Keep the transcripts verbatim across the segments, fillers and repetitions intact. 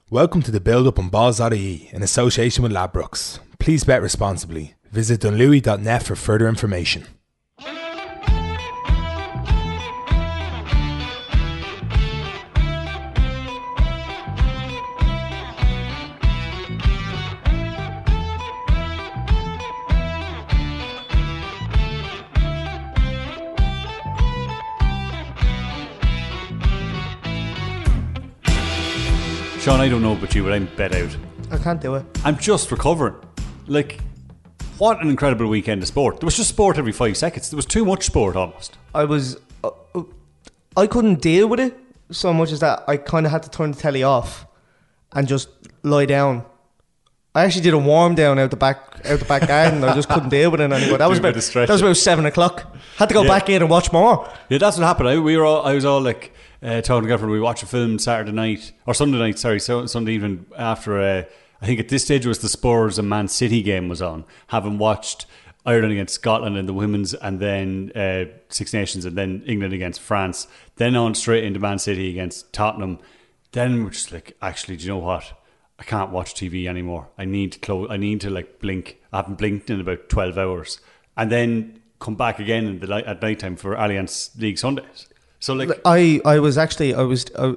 Welcome to the build-up on balls dot I E in association with Ladbrokes. Please bet responsibly. Visit dunlewy dot net for further information. Sean, I don't know about you, but I'm bet out. I can't do it. I'm just recovering. Like, what an incredible weekend of sport. There was just sport every five seconds. There was too much sport almost. I was... Uh, I couldn't deal with it so much as that I kind of had to turn the telly off and just lie down. I actually did a warm down out the back out the back garden. I just couldn't deal with it anymore. That was about that was about seven o'clock. Had to go yeah. back in and watch more. Yeah, that's what happened. I, we were all, I was all like... Uh, talking to girlfriend, we watched a film Saturday night or Sunday night, sorry, so Sunday evening after. Uh, I think at this stage it was the Spurs and Man City game was on. Having watched Ireland against Scotland in the women's, and then uh, Six Nations, and then England against France, then on straight into Man City against Tottenham. Then we're just like, actually, do you know what? I can't watch T V anymore. I need to close. I need to like blink. I haven't blinked in about twelve hours, and then come back again in the light, at night time for Allianz League Sundays. So like I, I was actually I was uh,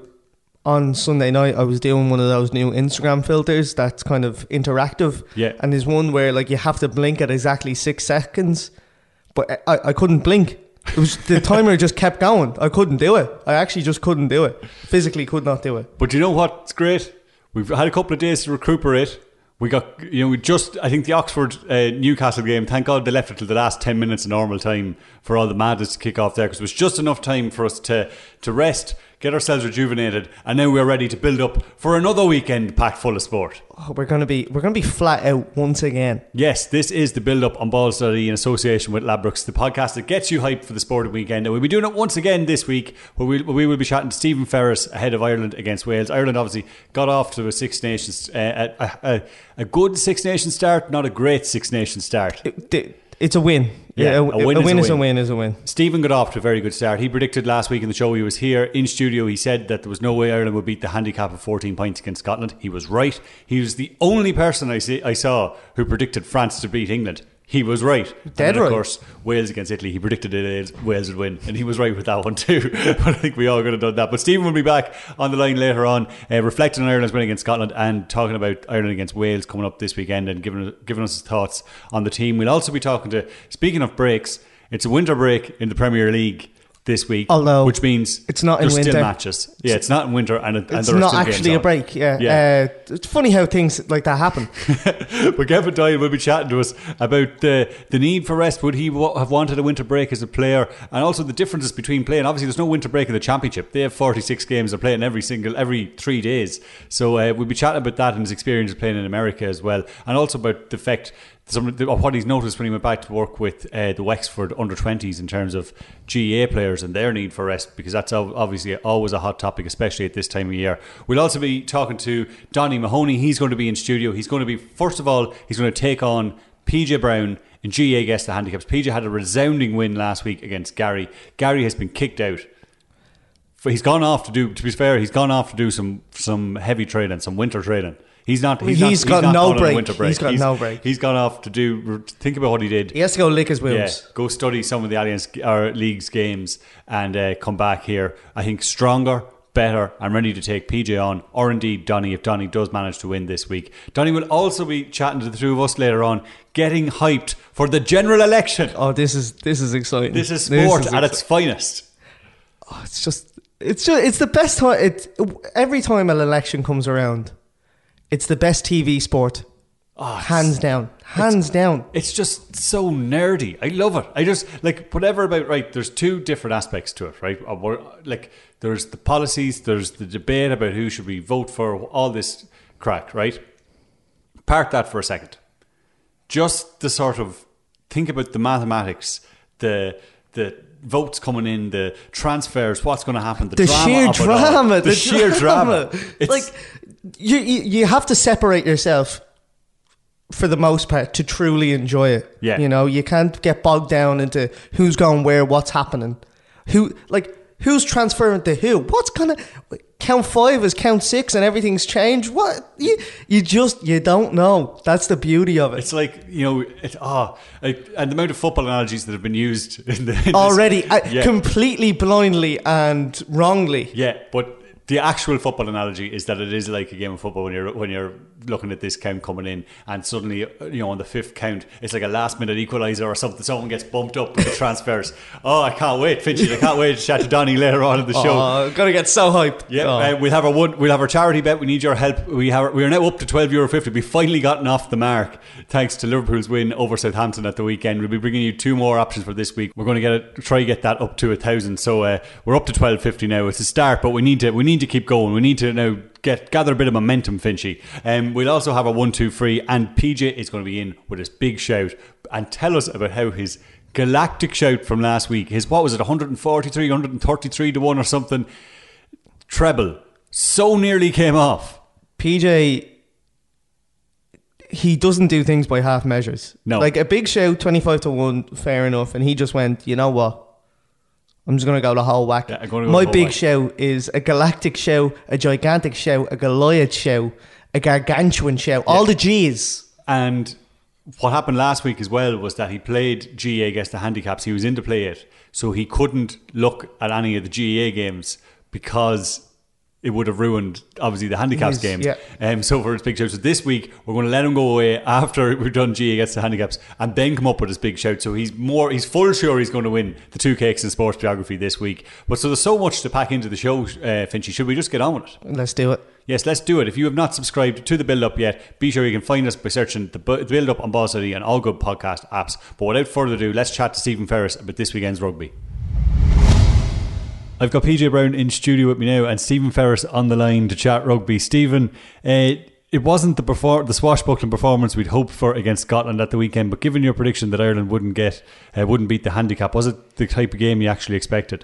on Sunday night I was doing one of those new Instagram filters that's kind of interactive, yeah. And there's one where like you have to blink at exactly six seconds, but I, I couldn't blink. It was the timer just kept going. I couldn't do it. I actually just couldn't do it. Physically could not do it. But you know what's great? We've had a couple of days to recuperate. We got, you know, we just, I think the Oxford uh, Newcastle game, thank God they left it till the last ten minutes of normal time for all the madness to kick off there, because it was just enough time for us to, to rest, get ourselves rejuvenated, and now we're ready to build up for another weekend packed full of sport. Oh, we're going to be we're going to be flat out once again. Yes, this is the build up on balls dot I E in association with Ladbrokes, the podcast that gets you hyped for the sporting weekend. And we'll be doing it once again this week, where we, where we will be chatting to Stephen Ferris ahead of Ireland against Wales. Ireland obviously got off to a Six Nations, uh, a, a, a good Six Nations start, not a great Six Nations start. It, it's a win. Yeah, a, a win, a is, win a is win. a win is a win. Stephen got off to a very good start. He predicted last week in the show, he was here in studio, he said that there was no way Ireland would beat the handicap of fourteen points against Scotland. He was right. He was the only person I, see, I saw who predicted France to beat England. He was right. Dead and then, right. Of course, Wales against Italy, he predicted it, Wales would win, and he was right with that one too. But I think we all could have done that. But Stephen will be back on the line later on, uh, reflecting on Ireland's win against Scotland and talking about Ireland against Wales coming up this weekend, and giving, giving us his thoughts on the team. We'll also be talking to, speaking of breaks, it's a winter break in the Premier League this week, although which means it's not in there's winter. still matches. Yeah, it's not in winter, and, it, and it's there are not still actually games a on. break. Yeah, yeah. Uh, it's funny how things like that happen. But Kevin Doyle will be chatting to us about the the need for rest. Would he w- have wanted a winter break as a player, and also the differences between playing? Obviously, there's no winter break in the Championship. They have forty-six games. They're playing every single every three days. So uh, we'll be chatting about that and his experience of playing in America as well, and also about the fact. Some of what he's noticed when he went back to work with uh, the Wexford under twenties in terms of G A A players and their need for rest, because that's obviously always a hot topic, especially at this time of year. We'll also be talking to Donny Mahoney. He's going to be in studio. He's going to be, first of all, he's going to take on P J Brown in G A A Guess the Handicaps. P J had a resounding win last week against Gary. Gary has been kicked out. He's gone off to do, to be fair, he's gone off to do some some heavy training, some winter training. He's not. He's, he's not, got he's not no on break. A winter break. He's got he's, no break. He's gone off to do. Think about what he did. He has to go lick his wounds. Yeah, go study some of the Alliance or League's games and uh, come back here. I think stronger, better, and ready to take P J on, or indeed Donny if Donny does manage to win this week. Donny will also be chatting to the two of us later on, getting hyped for the general election. Oh, this is this is exciting. This is sport this is at exci- its finest. Oh, it's just it's just it's the best time. It every time an election comes around. It's the best T V sport. Oh, hands down. Hands it's, down. It's just so nerdy. I love it. I just, like, whatever about, right, there's two different aspects to it, right? Like, there's the policies, there's the debate about who should we vote for, all this crack, right? Park that for a second. Just the sort of, think about the mathematics, the the votes coming in, the transfers, what's going to happen, the, the drama sheer drama, the, the sheer drama. drama. It's, like, You, you you have to separate yourself for the most part to truly enjoy it. Yeah. You know, you can't get bogged down into who's going where, what's happening, who like who's transferring to who, what's gonna count five is count six and everything's changed. What? You, you just, you don't know. That's the beauty of it. It's like, you know, it, oh, like, and the amount of football analogies that have been used in the, in already, this, uh, yeah. completely blindly and wrongly. Yeah, but the actual football analogy is that it is like a game of football when you're when you're looking at this count coming in, and suddenly, you know, on the fifth count, it's like a last minute equaliser or something. Someone gets bumped up with the transfers. Oh, I can't wait, Finchy! I can't wait to chat to Donny later on in the show. Oh, gonna get so hyped. Yeah, oh. uh, we'll have our one. We'll have our charity bet. We need your help. We have. We are now up to twelve euro fifty. We finally gotten off the mark thanks to Liverpool's win over Southampton at the weekend. We'll be bringing you two more options for this week. We're going to get it, try get that up to a thousand. So uh, we're up to twelve fifty now. It's a start, but we need to. We need to keep going. We need to now get gather a bit of momentum, Finchy. Um, we'll also have a one two free, and P J is going to be in with his big shout and tell us about how his galactic shout from last week, his what was it, one forty-three, one thirty-three to one or something, treble, so nearly came off. P J, he doesn't do things by half measures. No, like a big shout, twenty-five to one, fair enough, and he just went, you know what? I'm just going to go the whole whack. Yeah, go My the big whack. show is a galactic show, a gigantic show, a Goliath show, a gargantuan show. All the G's. And what happened last week as well was that he played G A A against the handicaps. He was in to play it, so he couldn't look at any of the G A A games because it would have ruined, obviously, the handicaps Yes, games. yeah. Um, so for his big shout. So this week, we're going to let him go away after we've done G A A against the handicaps and then come up with his big shout. So he's more, he's full sure he's going to win the two cakes in sports geography this week. But so there's so much to pack into the show, uh, Finchy. Should we just get on with it? Let's do it. Yes, let's do it. If you have not subscribed to The Build Up yet, be sure you can find us by searching The Bu- Build Up on Ball City and all good podcast apps. But without further ado, let's chat to Stephen Ferris about this weekend's rugby. I've got P J Brown in studio with me now and Stephen Ferris on the line to chat rugby. Stephen, uh, it wasn't the perform- the swashbuckling performance we'd hoped for against Scotland at the weekend, but given your prediction that Ireland wouldn't get, uh, wouldn't beat the handicap, was it the type of game you actually expected?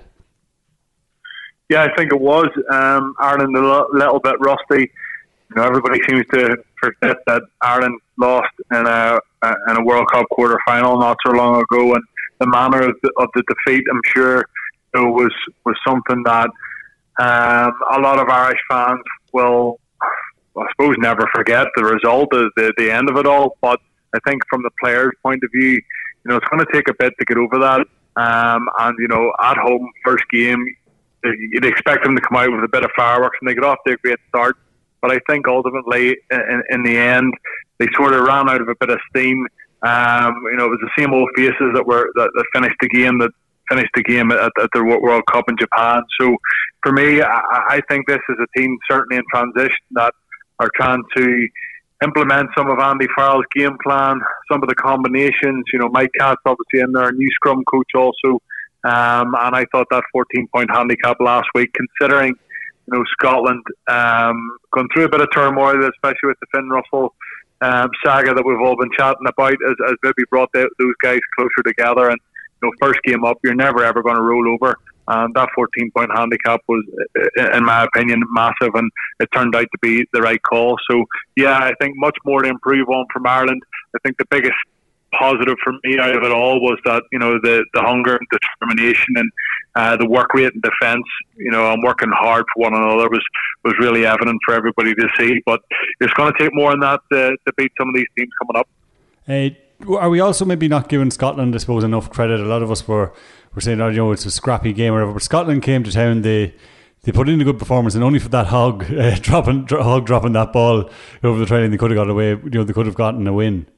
Yeah, I think it was. Um, Ireland a lo- little bit rusty. You know, everybody seems to forget that Ireland lost in a in a World Cup quarter final not so long ago, and the manner of the, of the defeat, I'm sure, you know, was was something that um, a lot of Irish fans will, I suppose, never forget the result, the, the the end of it all. But I think from the players' point of view, you know, it's going to take a bit to get over that. Um, and you know, at home, first game, you'd expect them to come out with a bit of fireworks, and they got off to a great start. But I think ultimately, in, in the end, they sort of ran out of a bit of steam. Um, you know, it was the same old faces that were that, that finished the game that finished the game at, at the World Cup in Japan. So for me, I, I think this is a team certainly in transition that are trying to implement some of Andy Farrell's game plan, some of the combinations. You know, Mike Catt's obviously in there, new scrum coach also. Um, and I thought that fourteen point handicap last week, considering, you know, Scotland um, going through a bit of turmoil, especially with the Finn Russell um, saga that we've all been chatting about, as, as maybe brought the, those guys closer together. And, you know, first game up, you're never ever going to roll over. And that fourteen point handicap was, in my opinion, massive, and it turned out to be the right call. So, yeah, I think much more to improve on from Ireland. I think the biggest positive for me out of it all was that, you know, the, the hunger and determination and uh, the work rate and defence, you know, and working hard for one another was, was really evident for everybody to see. But it's going to take more than that to, to beat some of these teams coming up. Uh, are we also maybe not giving Scotland, I suppose, enough credit? A lot of us were, were saying, oh, you know, it's a scrappy game or whatever. But Scotland came to town, they they put in a good performance, and only for that hog uh, dropping dro- hog dropping that ball over the training, they could have got away. You know, they could have gotten a win.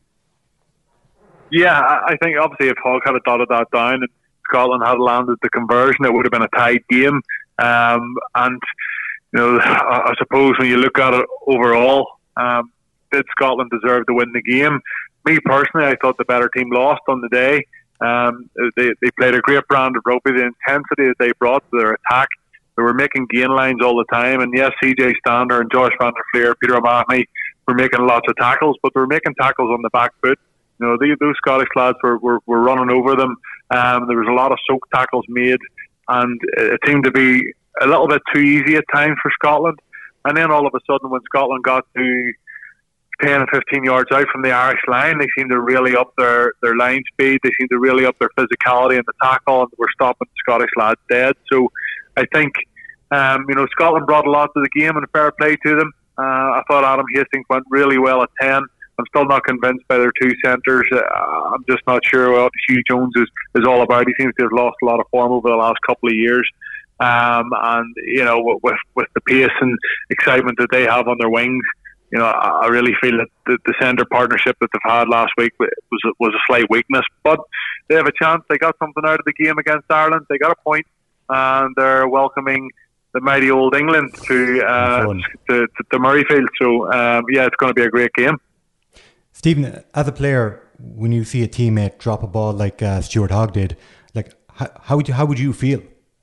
Yeah, I think obviously if Hogg had dotted that down and Scotland had landed the conversion, it would have been a tied game. Um, and, you know, I suppose when you look at it overall, um, did Scotland deserve to win the game? Me personally, I thought the better team lost on the day. Um, they, they played a great brand of rugby. The intensity that they brought to their attack, they were making gain lines all the time. And yes, C J Stander and Josh van der Fleer, Peter O'Mahony were making lots of tackles, but they were making tackles on the back foot. You know, they, those Scottish lads were, were, were running over them. Um, there was a lot of soak tackles made, and it seemed to be a little bit too easy at times for Scotland. And then all of a sudden, when Scotland got to ten and fifteen yards out from the Irish line, they seemed to really up their, their line speed. They seemed to really up their physicality in the tackle, and were stopping the Scottish lads dead. So I think Um, you know, Scotland brought a lot to the game, and fair play to them. Uh, I thought Adam Hastings went really well at ten. I'm still not convinced by their two centres. Uh, I'm just not sure what Hugh Jones is, is all about. He seems to have lost a lot of form over the last couple of years. Um, and, you know, with, with the pace and excitement that they have on their wings, you know, I, I really feel that the, the centre partnership that they've had last week was, was a slight weakness. But they have a chance. They got something out of the game against Ireland. They got a point, and they're welcoming the mighty old England to uh, to, to, to Murrayfield. So, um, yeah, it's going to be a great game. Stephen, as a player, when you see a teammate drop a ball like uh, Stuart Hogg did, like how, how would you how would you feel?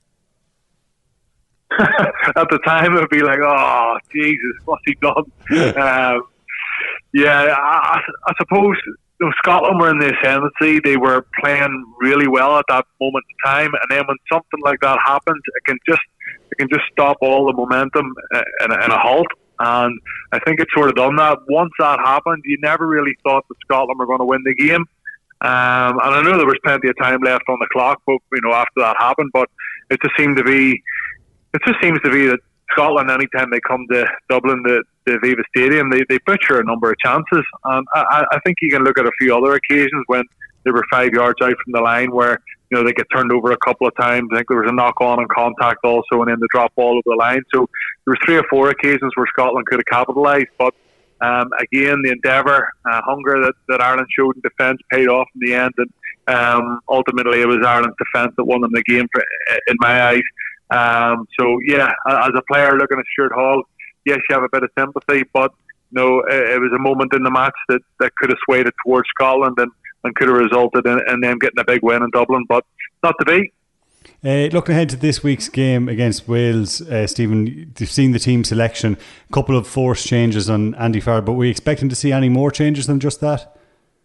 At the time, it would be like, oh, Jesus, what's he done? um, yeah, I, I suppose you know, Scotland were in the ascendancy. They were playing really well at that moment in time, and then when something like that happens, it can just it can just stop all the momentum in a, in a halt. And I think it's sort of done that. Once that happened, you never really thought that Scotland were going to win the game. Um, and I know there was plenty of time left on the clock, but you know after that happened. But it just seemed to be, it just seems to be that Scotland, anytime they come to Dublin, the, the Aviva Stadium, they, they butcher a number of chances. And I, I think you can look at a few other occasions when they were five yards out from the line where you know they get turned over a couple of times. I think there was a knock on and contact also, and then the drop ball over the line. So there were three or four occasions where Scotland could have capitalised. But um, again, the endeavour, uh, hunger that, that Ireland showed in defence paid off in the end, and um, ultimately it was Ireland's defence that won them the game for, in my eyes. Um, so yeah, as a player looking at Stuart Hall, yes, you have a bit of sympathy, but no, it, it was a moment in the match that, that could have swayed it towards Scotland and, and could have resulted in, in them getting a big win in Dublin, but not to be. Uh, looking ahead to this week's game against Wales, uh, Stephen, you've seen the team selection, a couple of forced changes on Andy Farrell, but were you expecting to see any more changes than just that?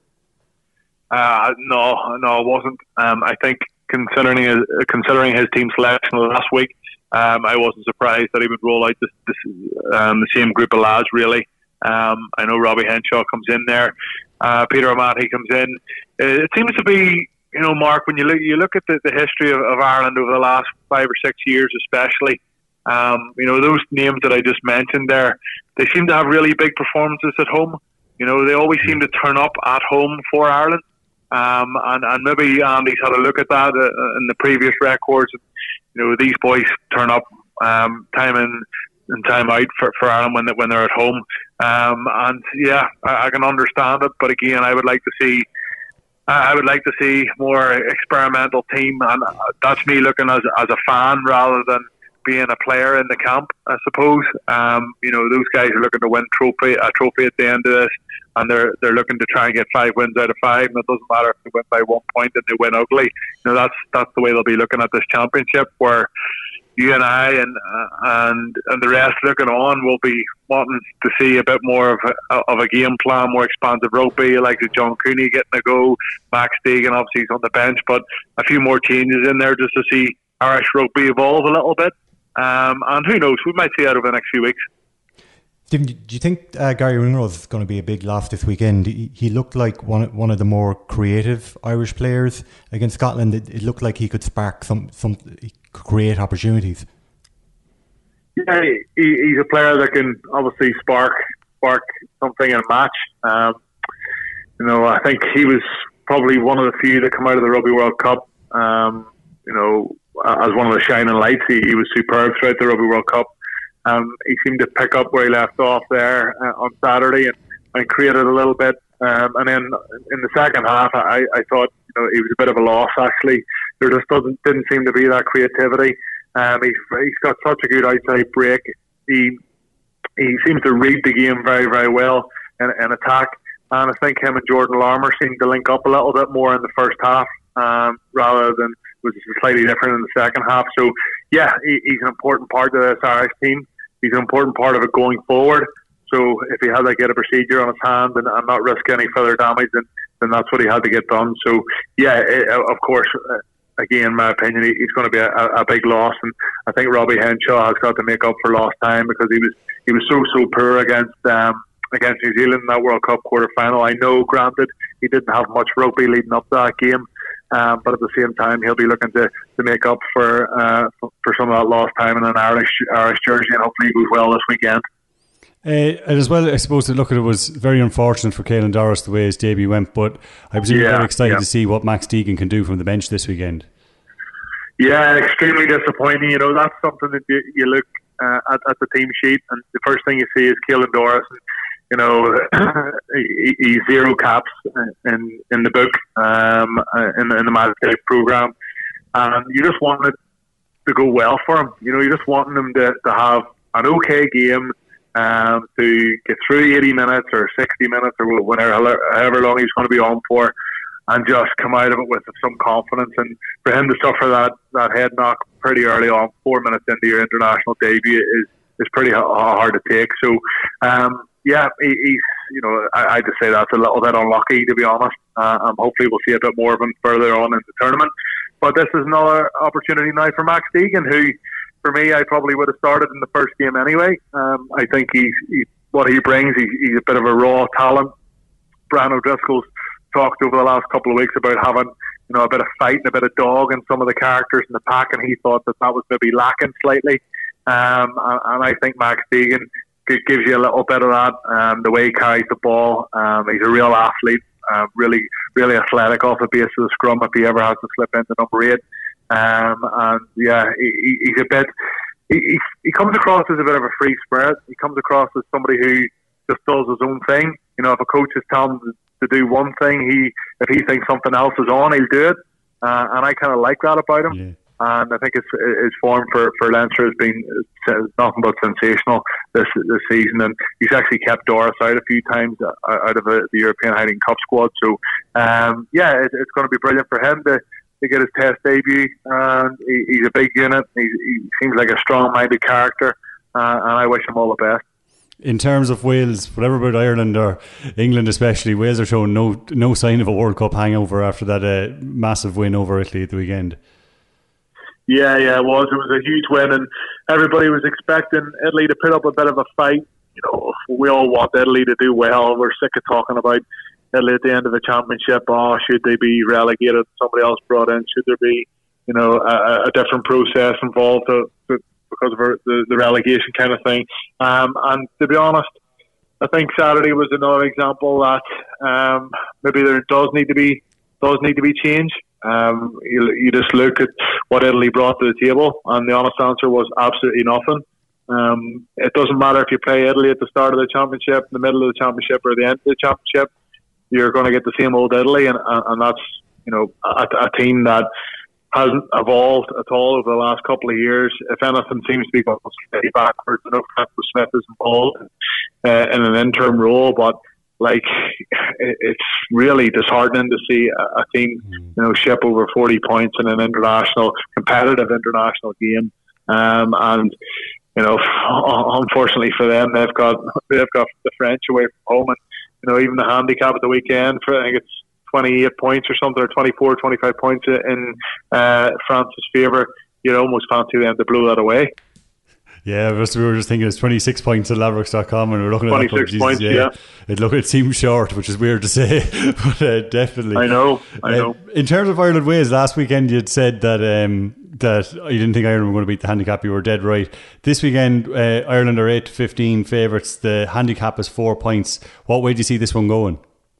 Uh, no, no, I wasn't. Um, I think considering his, considering his team selection last week, um, I wasn't surprised that he would roll out this, this, um, the same group of lads, really. Um, I know Robbie Henshaw comes in there. Uh, Peter O'Mahony comes in. It seems to be, you know, Mark, when you look, you look at the, the history of, of Ireland over the last five or six years especially, um, you know, those names that I just mentioned there, they seem to have really big performances at home. You know, they always seem to turn up at home for Ireland. Um, and, and maybe Andy's had a look at that uh, in the previous records. You know, these boys turn up um, time in and time out for, for Ireland when, they, when they're at home. Um, and yeah, I, I can understand it. But again, I would like to see I would like to see more experimental team. And that's me looking as, as a fan rather than being a player in the camp, I suppose. Um, you know, those guys are looking to win trophy a trophy at the end of this. And they're they're looking to try and get five wins out of five, and it doesn't matter if they win by one point and they win ugly. You know, that's that's the way they'll be looking at this championship. Where you and I and uh, and and the rest looking on will be wanting to see a bit more of a, of a game plan, more expansive rugby, like John Cooney getting a go, Max Deegan obviously he's on the bench, but a few more changes in there just to see Irish rugby evolve a little bit. Um, and who knows, we might see that over the next few weeks. Stephen, do you think uh, Gary Ringrose is going to be a big loss this weekend? He, he looked like one one of the more creative Irish players against Scotland. It, it looked like he could spark some, some he could create opportunities. Yeah, he, he's a player that can obviously spark spark something in a match. Um, you know, I think he was probably one of the few that come out of the Rugby World Cup. Um, you know, as one of the shining lights, he, he was superb throughout the Rugby World Cup. Um, he seemed to pick up where he left off there uh, on Saturday and, and created a little bit. Um, and then in the second half, I, I thought you know he was a bit of a loss. Actually, there just doesn't didn't seem to be that creativity. Um, he's he's got such a good outside break. He he seems to read the game very very well in, in attack. And I think him and Jordan Larmour seemed to link up a little bit more in the first half, um, rather than was slightly different in the second half. So yeah, he, he's an important part of this Irish team. He's an important part of it going forward. So if he had to get a procedure on his hand and, and not risk any further damage, then, then that's what he had to get done. So yeah, it, of course, uh, again, in my opinion, he, he's going to be a, a big loss. And I think Robbie Henshaw has got to make up for lost time because he was he was so so poor against um, against New Zealand in that World Cup quarter final. I know, granted, he didn't have much rugby leading up to that game. Um, but at the same time, he'll be looking to, to make up for, uh, for for some of that lost time in an Irish Irish jersey, and hopefully he goes well this weekend. Uh, and as well, I suppose to look at it was very unfortunate for Caelan Doris the way his debut went, but I was really yeah, very excited yeah. to see what Max Deegan can do from the bench this weekend. Yeah, extremely disappointing. You know, that's something that you, you look uh, at, at the team sheet, and the first thing you see is Caelan Doris. And, you know, he, he's zero caps in in the book, um, in the in the match day program, and you just want it to go well for him. You know, you just want him to, to have an okay game, um, to get through eighty minutes or sixty minutes or whatever, however long he's going to be on for, and just come out of it with some confidence. And for him to suffer that, that head knock pretty early on, four minutes into your international debut, is is pretty hard to take. So, um, yeah, he, he's, you know, I, I just say that's a little bit unlucky, to be honest. Uh, um, hopefully we'll see a bit more of him further on in the tournament. But this is another opportunity now for Max Deegan, who, for me, I probably would have started in the first game anyway. Um, I think he's, he, what he brings, he, he's a bit of a raw talent. Brian O'Driscoll's talked over the last couple of weeks about having, you know, a bit of fight and a bit of dog in some of the characters in the pack, and he thought that that was maybe lacking slightly. Um, and, and I think Max Deegan gives you a little bit of that. Um, the way he carries the ball, um, he's a real athlete, uh, really, really athletic off the base of the scrum if he ever has to slip into number eight. Um, and yeah, he, he's a bit. He, he comes across as a bit of a free spirit. He comes across as somebody who just does his own thing. You know, if a coach is telling him to do one thing, he if he thinks something else is on, he'll do it. Uh, and I kind of like that about him. Yeah. And I think his, his form for, for Leinster has been nothing but sensational this this season. And he's actually kept Doris out a few times out of the European Hiding Cup squad. So, um, yeah, it, it's going to be brilliant for him to, to get his Test debut. And he, he's a big unit. He, he seems like a strong-minded character. Uh, and I wish him all the best. In terms of Wales, whatever about Ireland or England especially, Wales are showing no no sign of a World Cup hangover after that uh, massive win over Italy at the weekend. Yeah, yeah, it was. It was a huge win, and everybody was expecting Italy to put up a bit of a fight. You know, we all want Italy to do well. We're sick of talking about Italy at the end of the championship. Oh, should they be relegated? Somebody else brought in? Should there be, you know, a, a different process involved to, to, because of the, the relegation kind of thing? Um, and to be honest, I think Saturday was another example that um, maybe there does need to be does need to be change. Um, you, you just look at what Italy brought to the table, and the honest answer was absolutely nothing. Um, it doesn't matter if you play Italy at the start of the championship, in the middle of the championship, or the end of the championship. You're going to get the same old Italy, and, and that's, you know, a, a team that hasn't evolved at all over the last couple of years. If anything, seems to be going slightly backwards. I know Francis Smith is involved uh, in an interim role, but like, it's really disheartening to see a team, you know, ship over forty points in an international, competitive international game. Um, and, you know, unfortunately for them, they've got they've got the French away from home. And, you know, even the handicap at the weekend, for I think it's twenty-eight points or something, or twenty-four, twenty-five points in uh, France's favour. You'd almost fancy them to blow that away. Yeah, we were just thinking it's twenty-six points at Ladbrokes dot com, and we're looking at twenty-six that, points, yeah. yeah. It look it seems short, which is weird to say, but uh, definitely. I know, I know. Uh, in terms of Ireland Wales, last weekend you'd said that um, that you didn't think Ireland were going to beat the handicap. You were dead right. This weekend, uh, Ireland are eight to fifteen favourites. The handicap is four points. What way do you see this one going?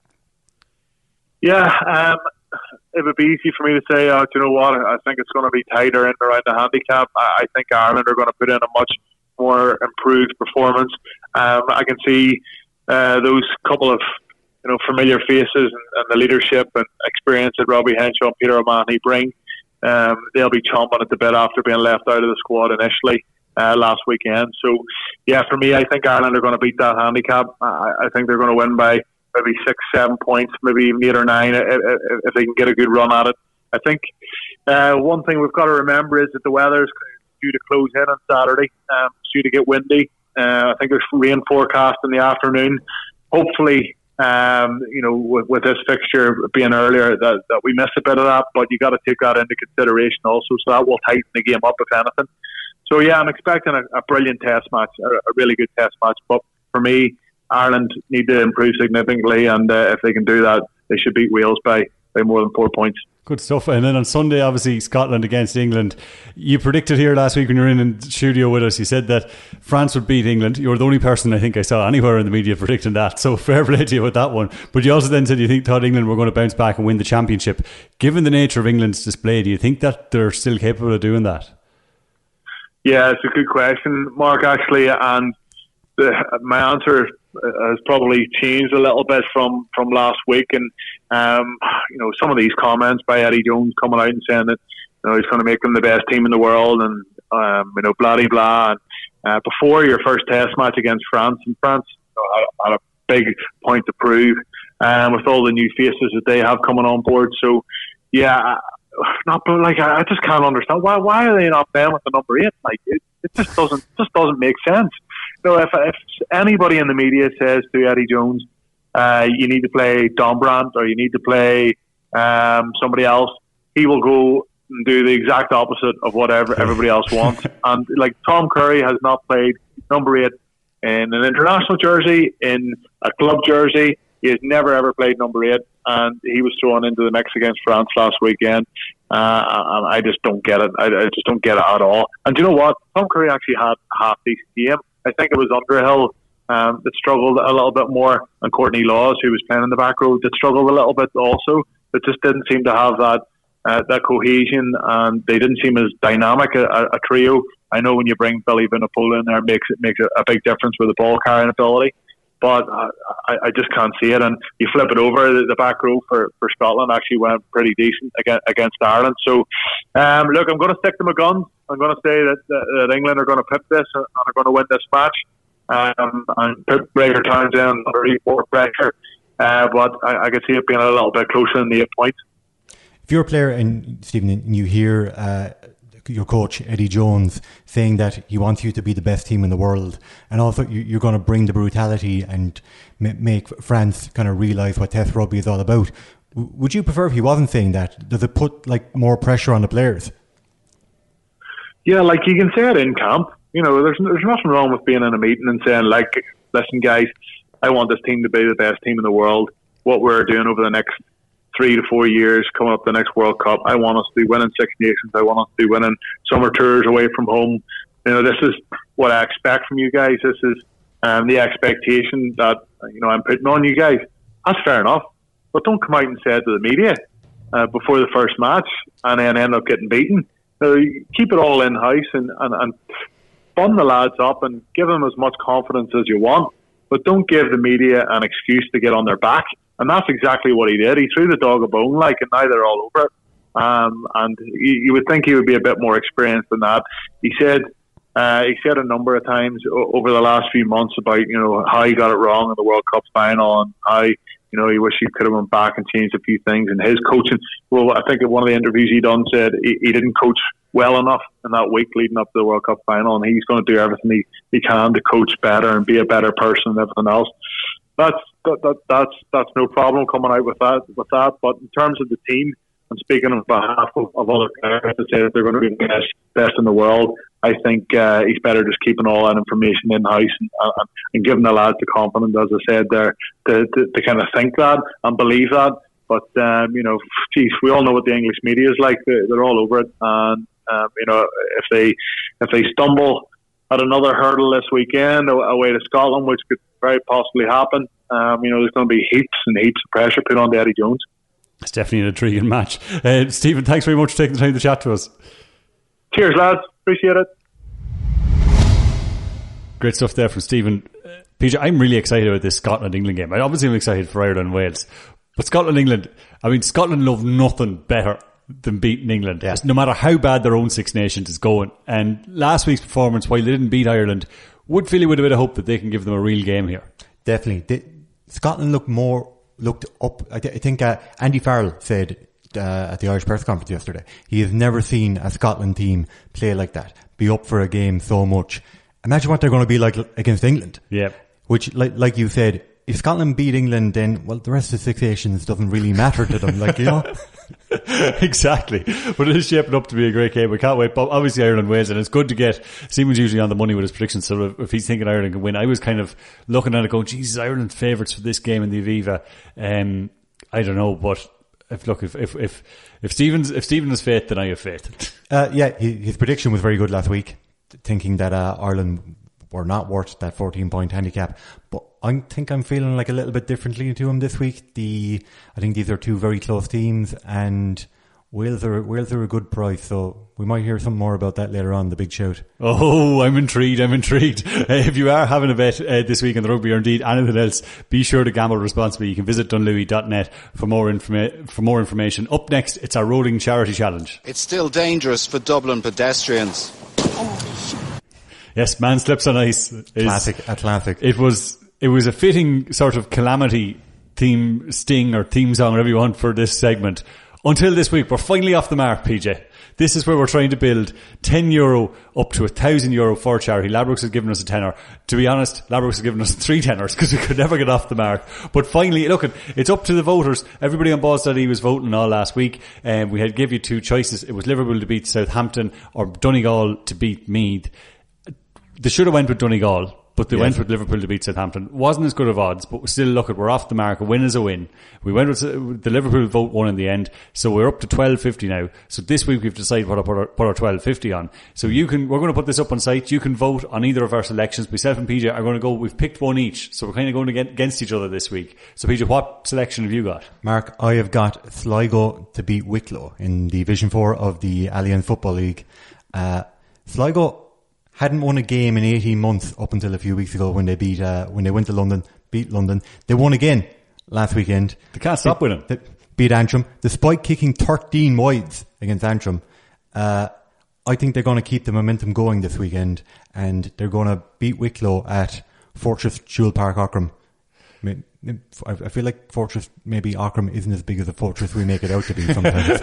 Yeah, um, it would be easy for me to say, oh, do you know what, I think it's going to be tighter in around the handicap. I think Ireland are going to put in a much more improved performance. Um, I can see uh, those couple of, you know, familiar faces and, and the leadership and experience that Robbie Henshaw and Peter O'Mahony bring. Um, they'll be chomping at the bit after being left out of the squad initially uh, last weekend. So, yeah, for me, I think Ireland are going to beat that handicap. I, I think they're going to win by maybe six, seven points, maybe even eight or nine if, if they can get a good run at it. I think uh, one thing we've got to remember is that the weather is due to close in on Saturday. Um, it's due to get windy. Uh, I think there's rain forecast in the afternoon. Hopefully, um, you know, with, with this fixture being earlier, that, that we miss a bit of that, but you got to take that into consideration also. So that will tighten the game up, if anything. So yeah, I'm expecting a, a brilliant test match, a, a really good test match. But for me, Ireland need to improve significantly, and uh, if they can do that, they should beat Wales by, by more than four points. Good stuff. And then on Sunday, obviously, Scotland against England. You predicted here last week when you were in the studio with us, you said that France would beat England. You were the only person I think I saw anywhere in the media predicting that. So fair play to you with that one. But you also then said you think thought England were going to bounce back and win the championship. Given the nature of England's display, do you think that they're still capable of doing that? Yeah, it's a good question, Mark, actually. And the, my answer has probably changed a little bit from, from last week. And, um, you know, some of these comments by Eddie Jones coming out and saying that, you know, he's going to make them the best team in the world and, um, you know, blah, blah, blah. And, uh, before your first test match against France, and France you know, had, had a big point to prove um, with all the new faces that they have coming on board. So, yeah, not like I, I just can't understand why why are they not playing with the number eight? Like it, it just doesn't just doesn't make sense. You know, if if anybody in the media says to Eddie Jones, uh, you need to play Dombrandt or you need to play um, somebody else, he will go and do the exact opposite of whatever everybody else wants. And like Tom Curry has not played number eight in an international jersey, in a club jersey. He has never ever played number eight, and he was thrown into the mix against France last weekend. Uh, and I just don't get it. I, I just don't get it at all. And do you know what? Tom Curry actually had a half decent game. I think it was Underhill um, that struggled a little bit more, and Courtney Laws, who was playing in the back row, that struggled a little bit also. That just didn't seem to have that uh, that cohesion, and they didn't seem as dynamic a, a trio. I know when you bring Billy Vunipola in there, it makes it makes a, a big difference with the ball carrying ability. But I, I just can't see it. And you flip it over, the back row for, for Scotland actually went pretty decent against Ireland. So, um, look, I'm going to stick to my guns. I'm going to say that, that, that England are going to pip this and are going to win this match. Um, and put Gregor Townsend under equal pressure. Uh, but I, I could see it being a little bit closer than the eight points. If you're a player and, Stephen, and you hear uh, your coach Eddie Jones saying that he wants you to be the best team in the world, and also you're going to bring the brutality and make France kind of realise what Test rugby is all about, would you prefer if he wasn't saying that? Does it put like more pressure on the players? Yeah, like you can say it in camp. You know, there's there's nothing wrong with being in a meeting and saying, like, listen guys, I want this team to be the best team in the world. What we're doing over the next three to four years coming up the next World Cup, I want us to be winning Six Nations. I want us to be winning summer tours away from home. You know, this is what I expect from you guys. This is um, the expectation that, you know, I'm putting on you guys. That's fair enough. But don't come out and say it to the media uh, before the first match and then end up getting beaten. So keep it all in-house and, and, and bun the lads up and give them as much confidence as you want. But don't give the media an excuse to get on their back. And that's exactly what he did. He threw the dog a bone, like, and now they're all over it. Um, and you, you would think he would be a bit more experienced than that. He said, uh, he said a number of times o- over the last few months about, you know, how he got it wrong in the World Cup final and how, you know, he wished he could have went back and changed a few things in his coaching. Well, I think in one of the interviews he done said he, he didn't coach well enough in that week leading up to the World Cup final, and he's going to do everything he, he can to coach better and be a better person and everything else. That's that, that that's that's no problem coming out with that with that. But in terms of the team, and speaking on behalf of, of other players to say that they're going to be the best, best in the world, I think uh, he's better just keeping all that information in house and, and, and giving the lads the confidence, as I said there, to, to, to kind of think that and believe that. But um, you know, geez, we all know what the English media is like. They're, they're all over it, and um, you know, if they if they stumble at another hurdle this weekend away to Scotland, which could very possibly happen, um, you know, there's going to be heaps and heaps of pressure put on Eddie Jones. It's definitely an intriguing match. Uh, Stephen, thanks very much for taking the time to chat to us. Cheers, lads. Appreciate it. Great stuff there from Stephen. Uh, Peter, I'm really excited about this Scotland-England game. I obviously am excited for Ireland and Wales. But Scotland-England, I mean, Scotland love nothing better than beating England, yeah. No matter how bad their own Six Nations is going. And last week's performance, while they didn't beat Ireland, would fill you with a bit of hope that they can give them a real game here. Definitely. They, Scotland looked more, looked up. I, th- I think uh, Andy Farrell said uh, at the Irish press conference yesterday, he has never seen a Scotland team play like that, be up for a game so much. Imagine what they're going to be like against England. Yeah. Which, like, like you said, if Scotland beat England, then, well, the rest of the Six Nations doesn't really matter to them, like, you know. Exactly. But it is shaping up to be a great game. We can't wait. But obviously Ireland wins, and it's good to get, Stephen's usually on the money with his predictions, so if, if he's thinking Ireland can win, I was kind of looking at it going, Jesus, Ireland favourites for this game in the Aviva. Um, I don't know, but if look if if if, if Stephen's if Stephen has faith, then I have faith. Uh, yeah, he, his prediction was very good last week, thinking that uh, Ireland were not worth that fourteen point handicap. But I think I'm feeling like a little bit differently to him this week. The I think these are two very close teams, and Wales are Wales are a good price, so we might hear something more about that later on. The big shout. Oh, I'm intrigued. I'm intrigued. Uh, if you are having a bet uh, this week in the rugby or indeed anything else, be sure to gamble responsibly. You can visit dunlewy dot net for more informa- for more information. Up next, it's our rolling charity challenge. It's still dangerous for Dublin pedestrians. Yes, man slips on ice. Is, Classic, a classic. It was it was a fitting sort of calamity theme sting or theme song, whatever you want, for this segment. Until this week, we're finally off the mark, P J. This is where we're trying to build ten euro up to one thousand euro for charity. Ladbrokes has given us a tenner. To be honest, Ladbrokes has given us three tenors because we could never get off the mark. But finally, look, it's up to the voters. Everybody on Balls dot I E was voting all last week. And um, we had give you two choices. It was Liverpool to beat Southampton or Donegal to beat Meath. They should have went with Donegal, but they yes. went with Liverpool to beat Southampton. Wasn't as good of odds, but still, look, we're off the mark. A win is a win. We went with the Liverpool vote won in the end, so we're up to twelve fifty now. So this week we've decided what to put our, put our twelve fifty on. So you can, we're going to put this up on site. You can vote on either of our selections. Myself and P J are going to go. We've picked one each, so we're kind of going to get against each other this week. So P J, what selection have you got? Mark, I have got Sligo to beat Wicklow in Division Four of the Allianz Football League. Uh, Sligo hadn't won a game in eighteen months up until a few weeks ago when they beat uh, when they went to London, beat London. They won again last weekend. They can't stop they, winning. They beat Antrim, despite kicking thirteen wides against Antrim. Uh, I think they're going to keep the momentum going this weekend, and they're going to beat Wicklow at Fortress Jewel Park, Auckram. I mean, I feel like Fortress, maybe Auckram isn't as big as a fortress we make it out to be sometimes.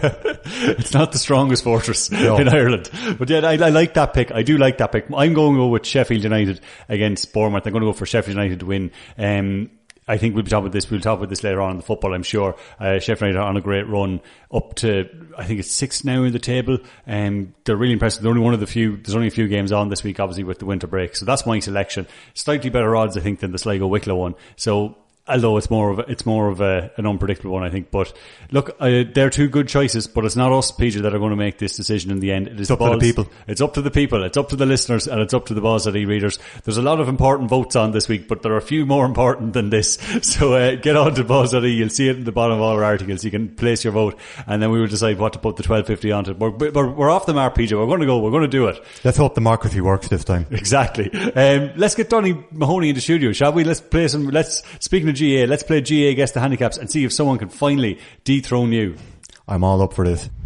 It's not the strongest fortress no. in Ireland. But yeah, I, I like that pick. I do like that pick. I'm going to go with Sheffield United against Bournemouth. I'm going to go for Sheffield United to win. Um, I think we'll be talking about this. We'll talk about this later on in the football, I'm sure. Uh, Sheffield United are on a great run up to, I think it's six now in the table. Um, they're really impressive. They're only one of the few, there's only a few games on this week, obviously, with the winter break. So that's my selection. Slightly better odds, I think, than the Sligo Wicklow one. So, although it's more of a, it's more of a, an unpredictable one, I think. But look, uh, they're two good choices, but it's not us, P J, that are going to make this decision in the end. It is it's up balls, to the people. It's up to the people. It's up to the listeners, and it's up to the Balls dot I E readers. There's a lot of important votes on this week, but there are a few more important than this. So uh, get on to Balls dot I E. You'll see it in the bottom of all our articles. You can place your vote, and then we will decide what to put the twelve fifty onto. We're, we're, we're off the mark, P J. We're going to go. We're going to do it. Let's hope democracy works this time. Exactly. Um, let's get Donny Mahoney in the studio, shall we? Let's play some. Let's speaking of G A. Let's play G A. G A Guess the Handicaps and see if someone can finally dethrone you. I'm all up for this.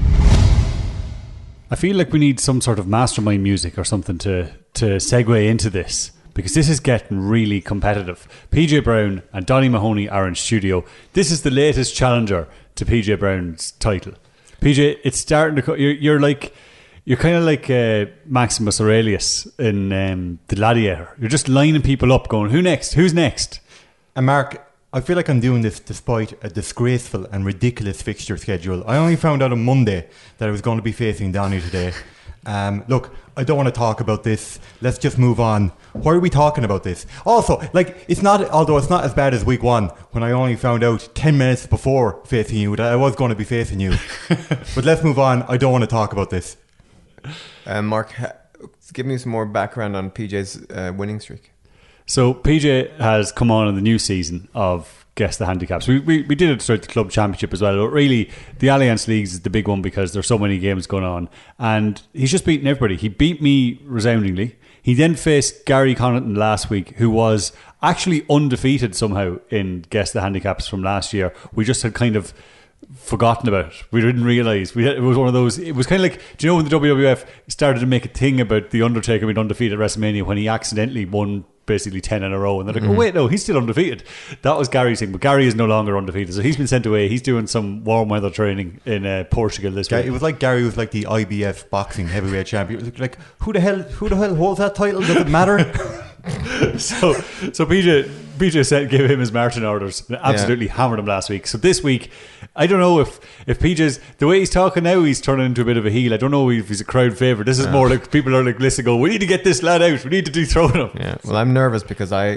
I feel like we need some sort of mastermind music or something to, to segue into this, because this is getting really competitive. P J Brown and Donny Mahoney are in studio. This is the latest challenger to P J Brown's title. P J, it's starting to co- you're, you're like You're kind of like uh, Maximus Aurelius in um, The Gladiator. You're just lining people up going, who next? Who's next? And Mark, I feel like I'm doing this despite a disgraceful and ridiculous fixture schedule. I only found out on Monday that I was going to be facing Donny today. Um, look, I don't want to talk about this. Let's just move on. Why are we talking about this? Also, like, it's not, although it's not as bad as week one, when I only found out ten minutes before facing you that I was going to be facing you. But let's move on. I don't want to talk about this. Um, Mark, ha- give me some more background on P J's uh, winning streak. So P J has come on in the new season of Guess the Handicaps. We, we we did it throughout the club championship as well. But really, the Allianz Leagues is the big one because there's so many games going on. And he's just beaten everybody. He beat me resoundingly. He then faced Gary Connaughton last week, who was actually undefeated somehow in Guess the Handicaps from last year. We just had kind of forgotten about it. We didn't realise. We had, it was one of those, it was kind of like, do you know when the W W F started to make a thing about The Undertaker being undefeated at WrestleMania when he accidentally won basically ten in a row, and they're like, mm-hmm. oh wait, no, he's still undefeated. That was Gary's thing, but Gary is no longer undefeated, so he's been sent away. He's doing some warm weather training in uh, Portugal this yeah, week. It was like Gary was like the I B F boxing heavyweight champion. It was like, who the hell who the hell holds that title? Does it matter? so so P J P J said, gave him his marching orders and absolutely yeah. hammered him last week. So this week, I don't know if if P J's, the way he's talking now, he's turning into a bit of a heel. I don't know if he's a crowd favourite. This is yeah. more like people are like listening, go, we need to get this lad out, we need to dethrone him. Yeah. Well, I'm nervous because I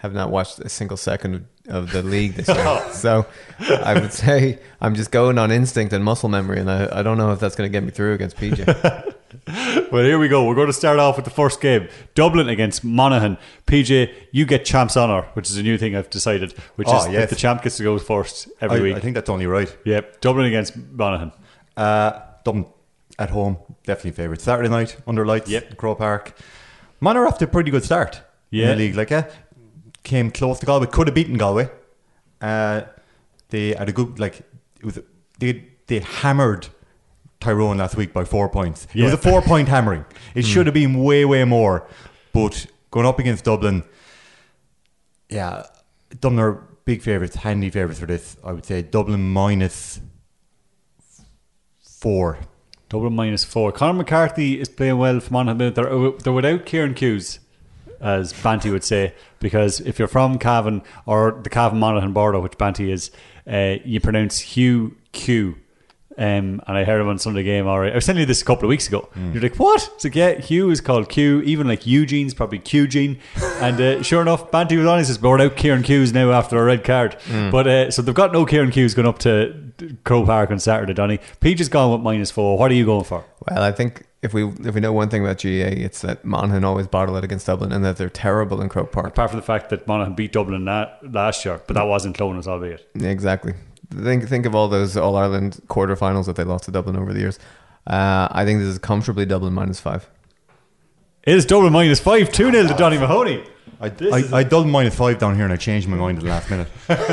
have not watched a single second of, of the league this year. So I would say I'm just going on instinct and muscle memory, and I, I don't know if that's going to get me through against P J. Well, here we go. We're going to start off with the first game. Dublin against Monaghan. P J, you get champ's honour, which is a new thing I've decided, which Oh, is yes. that the champ gets to go first every I, week. I think that's only right. Yep, Dublin against Monaghan. Uh, Dublin at home, definitely favourite. Saturday night, under lights, Yep. Crow Park. Monaghan are off to a pretty good start Yeah. in the league. Like, uh, came close to Galway, could have beaten Galway. Uh, they had a good, like, it was they they hammered Tyrone last week by four points. It Yeah. was a four point hammering. It should have been way, way more. But going up against Dublin, yeah, Dublin are big favourites, handy favourites for this. I would say Dublin minus four. Dublin minus four. Conor McCarthy is playing well for Monaghan. They're, they're without Kieran Hughes, as Banty would say, because if you're from Cavan or the Cavan Monaghan border, which Banty is, uh, you pronounce Hugh Q. Um, and I heard him on Sunday Game. All right, I was telling you this a couple of weeks ago. You're like, what? It's like, yeah, Hugh is called Q. Even like Eugene's probably Q-Gene. And uh, sure enough, Banty was honest. We're without Kieran Hughes now after a red card. But uh, so they've got no Kieran Hughes going up to Crow Park on Saturday, Donny. Peach is gone with minus four. What are you going for? Well, I think if we if we know one thing about G A A, it's that Monaghan always bottle it against Dublin, and that they're terrible in Croke Park. Apart from the fact that Monaghan beat Dublin na- last year, but that wasn't Clonus, albeit. Yeah, exactly. Think think of all those All Ireland quarterfinals that they lost to Dublin over the years. Uh, I think this is comfortably Dublin minus five. It is Dublin minus five, two nil to Donny Mahoney. I, This I, is- I dulled minus five down here and I changed my mind at the last minute.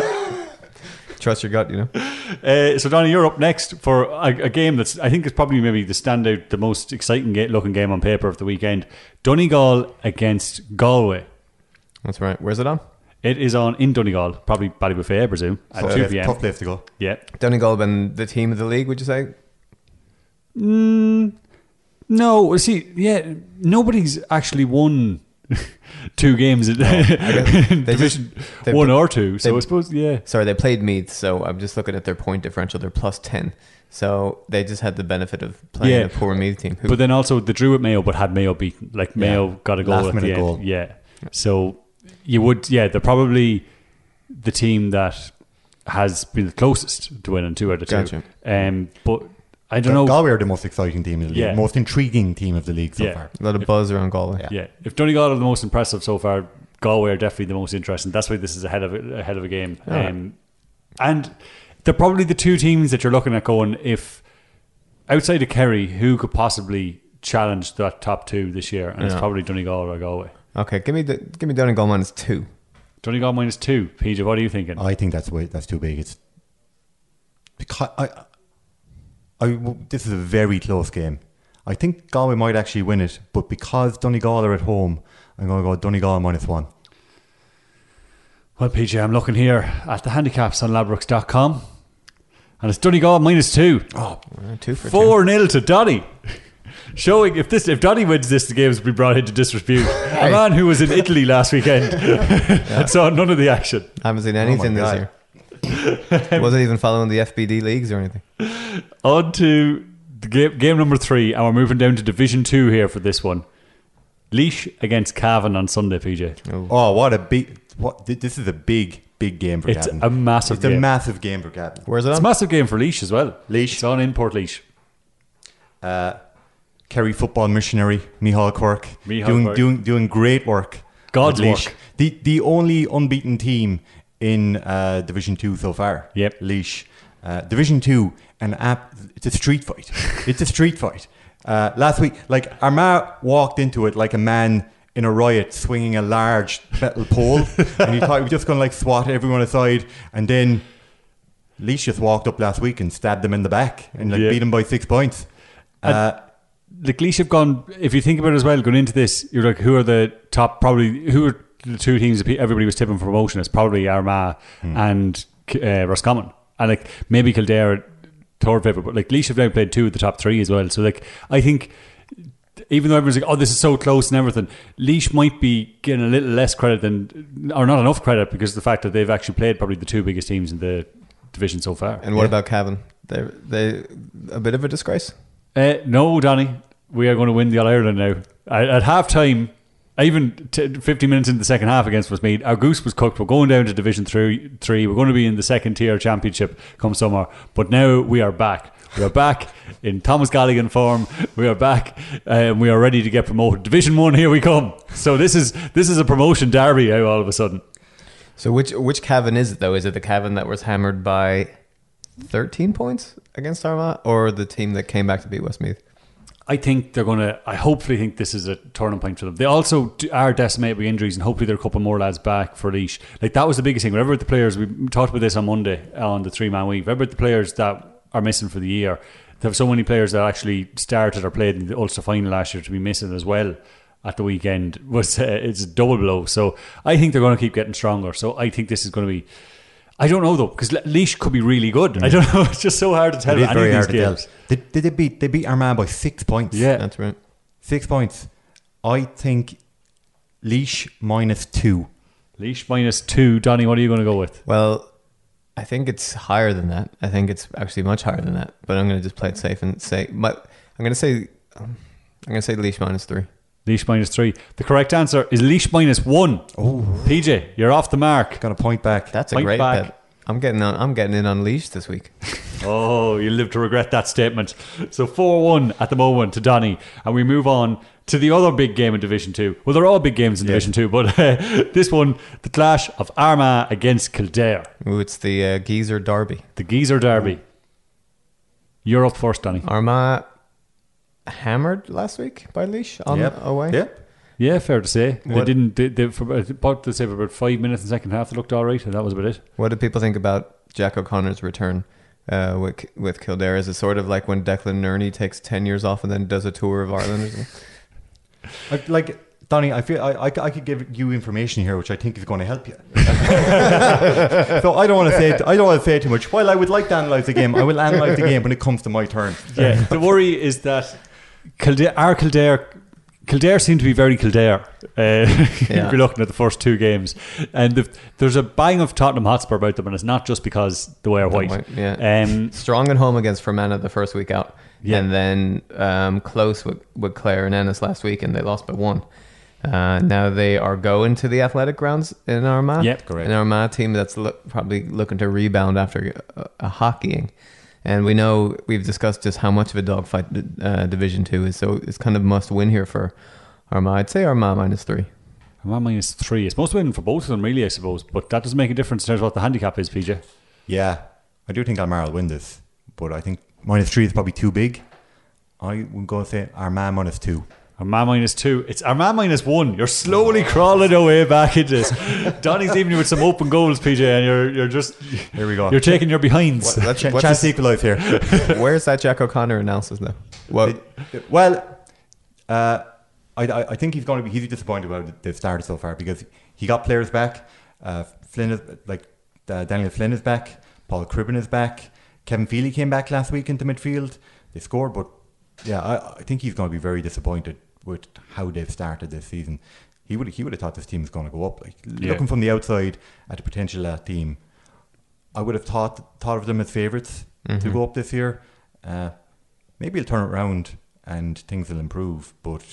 Trust your gut, you know. Uh, so Donny, you're up next for a, a game that's I think is probably maybe the standout, the most exciting ga- looking game on paper of the weekend. Donegal against Galway. That's right. Where's it on? It is on in Donegal, probably Ballybuffet, I presume, at Tough two place- p.m. Tough place to go. Yeah. Donegal been the team of the league, would you say? Mm, no, well, see, yeah, nobody's actually won two games in, guess in they Division just- they- one or two. So they- I suppose, yeah. Sorry, they played Meath, so I'm just looking at their point differential. They're plus ten. So they just had the benefit of playing Yeah. a poor Meath team. Who, But then also they drew at Mayo, but had Mayo beaten. Like Mayo Yeah. got a goal Last at the minute end. goal. Yeah. So you would, yeah, they're probably the team that has been the closest to winning two out of two. Gotcha. Um, but I don't know. Galway are the most exciting team in the league, Yeah. most intriguing team of the league so Yeah. far. a lot of buzz around Galway. Yeah. Yeah, if Donegal are the most impressive so far, Galway are definitely the most interesting. That's why this is ahead of a, ahead of a game. Yeah. Um, and they're probably the two teams that you're looking at going, if outside of Kerry, who could possibly challenge that top two this year? And it's Yeah. probably Donegal or Galway. Okay, give me the give me Donegal minus two. Donegal minus two. P J, what are you thinking? I think that's way that's too big. It's because I, I, this is a very close game. I think Galway might actually win it, but because Donegal are at home, I'm going to go Donegal minus one. Well, P J, I'm looking here at the handicaps on ladbrokes dot com. And it's Donegal minus two. Uh, two for two. four nil to Donny. Showing if this if Donny wins this, the games will be brought into disrepute. A man who was in Italy last weekend and saw none of the action. I haven't seen anything this God. year. Wasn't even following the F B D leagues or anything. On to the game, game number three, and we're moving down to Division Two here for this one. Laois against Cavan on Sunday, P J. Oh, what a big! What th- this is a big, big game for It's Cavan. a massive It's a game. massive game for Cavan. Where's it It's a on? massive game for Laois as well. Laois. It's on in Port Laois. Uh, Kerry football missionary Micheál Quirk Micheál doing Quirk. doing doing great work. God's with Laois. work. The the only unbeaten team in uh, Division Two so far. Yep. Laois. Uh, Division Two, an app. It's a street fight. It's a street fight. Uh, last week, like Armagh walked into it like a man in a riot swinging a large metal pole, and he thought he was just going to like swat everyone aside, and then Laois just walked up last week and stabbed them in the back and like Yeah. beat them by six points. Uh, Like Laois have gone, if you think about it as well, going into this, you're like, who are the top, probably, who are the two teams that pe- everybody was tipping for promotion? It's probably Armagh and uh, Roscommon. And like, maybe Kildare, third favourite, but like Laois have now played two of the top three as well. So like, I think, even though everyone's like, oh, this is so close and everything, Laois might be getting a little less credit than, or not enough credit, because of the fact that they've actually played probably the two biggest teams in the division so far. And what about Cavan? They they a bit of a disgrace. Uh, no, Donny, we are going to win the All Ireland now. At, at half time, even t- fifty minutes into the second half against Westmeath, our goose was cooked. We're going down to Division three. three. We're going to be in the second tier championship come summer. But now we are back. We are back in Thomas Galligan form. We are back and we are ready to get promoted. Division one, here we come. So this is this is a promotion derby now all of a sudden. So which which Cavan is it though? Is it the Cavan that was hammered by thirteen points against Armagh, or the team that came back to beat Westmeath? I think they're going to, I hopefully think this is a turning point for them. They also do- are decimated by injuries, and hopefully there are a couple more lads back for Laois. Like, that was the biggest thing. Whenever the players, we talked about this on Monday on the three-man week, whenever the players that are missing for the year, they have so many players that actually started or played in the Ulster final last year to be missing as well at the weekend. Was uh, It's a double blow. So I think they're going to keep getting stronger. So I think this is going to be, I don't know though, because Laois could be really good. Mm. I don't know. It's just so hard to tell. It is any very of hard these to games. tell. Did, did they beat? They beat Armagh by six points. Yeah, that's right. Six points. I think Laois minus two. Laois minus two. Donnie, what are you going to go with? Well, I think it's higher than that. I think it's actually much higher than that. But I'm going to just play it safe and say, but I'm going to say, um, I'm going to say Laois minus three. Laois minus three. The correct answer is Laois minus one. Oh, P J, you're off the mark. Got a point back. That's a Point great back. bet. I'm getting on. I'm getting in on Laois this week. Oh, you'll live to regret that statement. So four one at the moment to Donny, and we move on to the other big game in Division two. Well, they're all big games in Yeah. Division two, but uh, this one, the clash of Armagh against Kildare. Ooh, it's the uh, Geezer Derby. The Geezer Derby. You're up first, Donny. Armagh hammered last week by Laois on Yep. away. Yep. Yeah, fair to say. They What- didn't. They, they, for about, about to say for about five minutes in the second half, they looked all right, and that was about it. What do people think about Jack O'Connor's return uh, with with Kildare? Is it sort of like when Declan Nerney takes ten years off and then does a tour of Ireland or something? I, like Donny, I feel I, I I could give you information here, which I think is going to help you. So I don't want to say I don't want to say too much. While I would like to analyse the game, I will analyse the game when it comes to my turn. Yeah, the worry is that Kildare, our Kildare, Kildare seem to be very Kildare. Uh, if Yeah. you're looking at the first two games, and the, there's a bang of Tottenham Hotspur about them, and it's not just because they wear white. Yeah. Um, Strong at home against Fermanagh the first week out. Yeah. And then um, close with, with Clare and Ennis last week, and they lost by one. Uh, now they are going to the athletic grounds in Armagh. Yep, correct. An Armagh team that's look, probably looking to rebound after a, a hockeying. And we know we've discussed just how much of a dogfight uh, Division Two is, so it's kind of must win here for Armagh. I'd say Armagh minus three. Armagh minus three. It's most win for both of them, really, I suppose. But that doesn't make a difference in terms of what the handicap is, P J. Yeah, I do think Armagh will win this, but I think minus three is probably too big. I would go and say Armagh minus two. Armagh minus two. It's Armagh minus one. You're slowly crawling your way back into this. Donny's leaving you with some open goals, P J, and you're you're just Here we go. You're taking your behinds. What- Ch- what's chance to this- equalise here. Where's that Jack O'Connor analysis now? Well, Well, uh, I, I I think he's going to be he's disappointed about the start so far because he got players back. Uh, Flynn is like uh, Daniel Flynn is back. Paul Cribben is back. Kevin Feely came back last week into midfield. They scored, but yeah, I, I think he's going to be very disappointed with how they've started this season. He would he would have thought this team was going to go up. Like Yeah. looking from the outside at the potential of that team, I would have thought thought of them as favourites to go up this year. Uh, maybe he'll turn it around and things will improve, but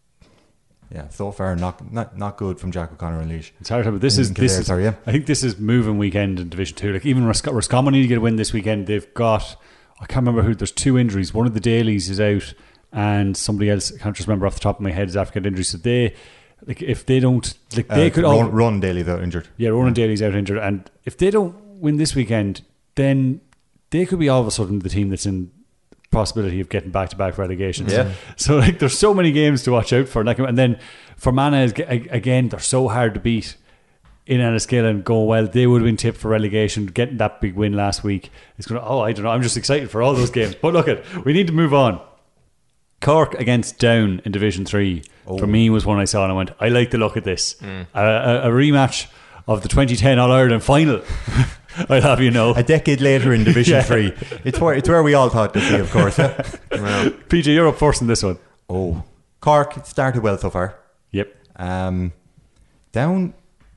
yeah, so far not not, not good from Jack O'Connor and Laois. It's hard to, but this In is this Kildare, is. sorry, yeah. I think this is moving weekend in Division Two. Like even Rosc- Roscommon need to get a win this weekend. They've got I can't remember who. There's two injuries. One of the Dailies is out, and somebody else I can't just remember off the top of my head is after getting injury. So they like if they don't like they Uh, could Ron, all, Ron Daly's out injured. yeah Ronan Daly's out injured, and if they don't win this weekend, then they could be all of a sudden the team that's in possibility of getting back to back relegations. Yeah. So like there's so many games to watch out for. Like and then Fermanagh is again they're so hard to beat in Enniskillen going well. They would have been tipped for relegation. Getting that big win last week. It's gonna oh I don't know. I'm just excited for all those games. But look at we need to move on. Cork against Down in Division Three for me was one I saw and I went I like the look at this. Mm. A, a, a rematch of the twenty ten All Ireland final. I'll have you know. A decade later in Division Yeah. Three, it's where it's where we all thought it'd be, of course. Yeah. well, P J, you're up first in this one. Oh, Cork started well so far. Yep. Um, Down.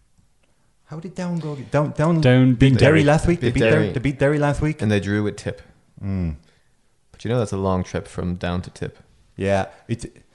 How did Down go? Down, down, Down beat beat Derry Derry. last week. They Beat beat Derry. Derry. They beat Derry last week. and they drew with Tip. But you know that's a long trip from down to Tip. Yeah, it's.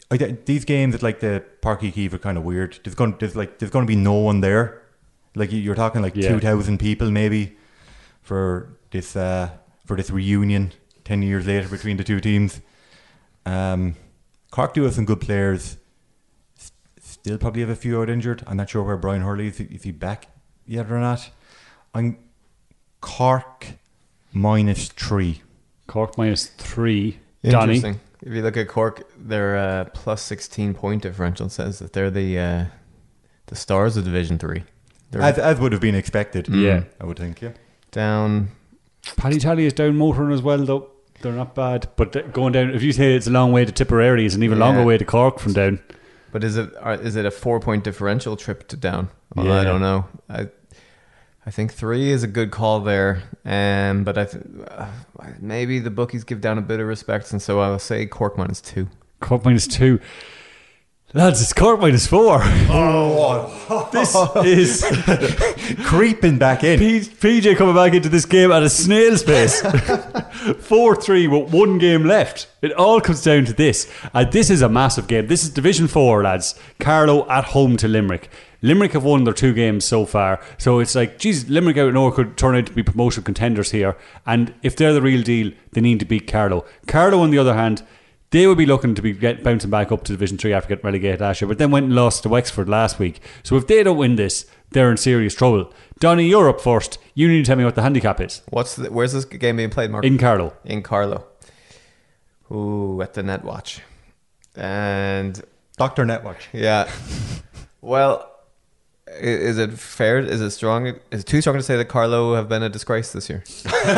I, these games at like the Park Keefe are kind of weird. There's going there's like there's going to be no one there. Like you're talking like Yeah. two thousand people maybe for this uh, for this reunion ten years later between the two teams. Um, Cork do have some good players. S- Still probably have a few out injured. I'm not sure where Brian Hurley is. Is he back yet or not? I'm Cork minus three. Cork minus three. Donny. Interesting. If you look at Cork, their uh, plus sixteen point differential says that they're the uh, the stars of Division Three. They're As, as would have been expected. Yeah. I would think, yeah. down. Paddy Tally is down motoring as well, though. They're not bad. But th- going down, if you say it's a long way to Tipperary, it's an even Yeah. longer way to Cork from down. But is it are, is it a four point differential trip to down? Well, Yeah. I don't know. I I think three is a good call there. Um, but I th- uh, maybe the bookies give down a bit of respect, and so I'll say Cork minus two. Cork minus two. Lads, it's Cork minus four. Oh, This is creeping back in. P- PJ coming back into this game at a snail's pace. four three with one game left. It all comes down to this. And this is a massive game. This is Division four, lads. Carlow at home to Limerick. Limerick have won their two games so far. So it's like, geez, Limerick out of nowhere could turn out to be promotion contenders here. And if they're the real deal, they need to beat Carlow. Carlow, on the other hand, they would be looking to be get, bouncing back up to Division three after getting relegated last year, but then went and lost to Wexford last week. So if they don't win this, they're in serious trouble. Donny, you're up first. You need to tell me what the handicap is. What's the, where's this game being played, Mark? In Carlow. In Carlow. Ooh, at the Net Watch. And Doctor Netwatch. yeah. Well, i- is it fair? Is it strong? Is it too strong to say that Carlow have been a disgrace this year?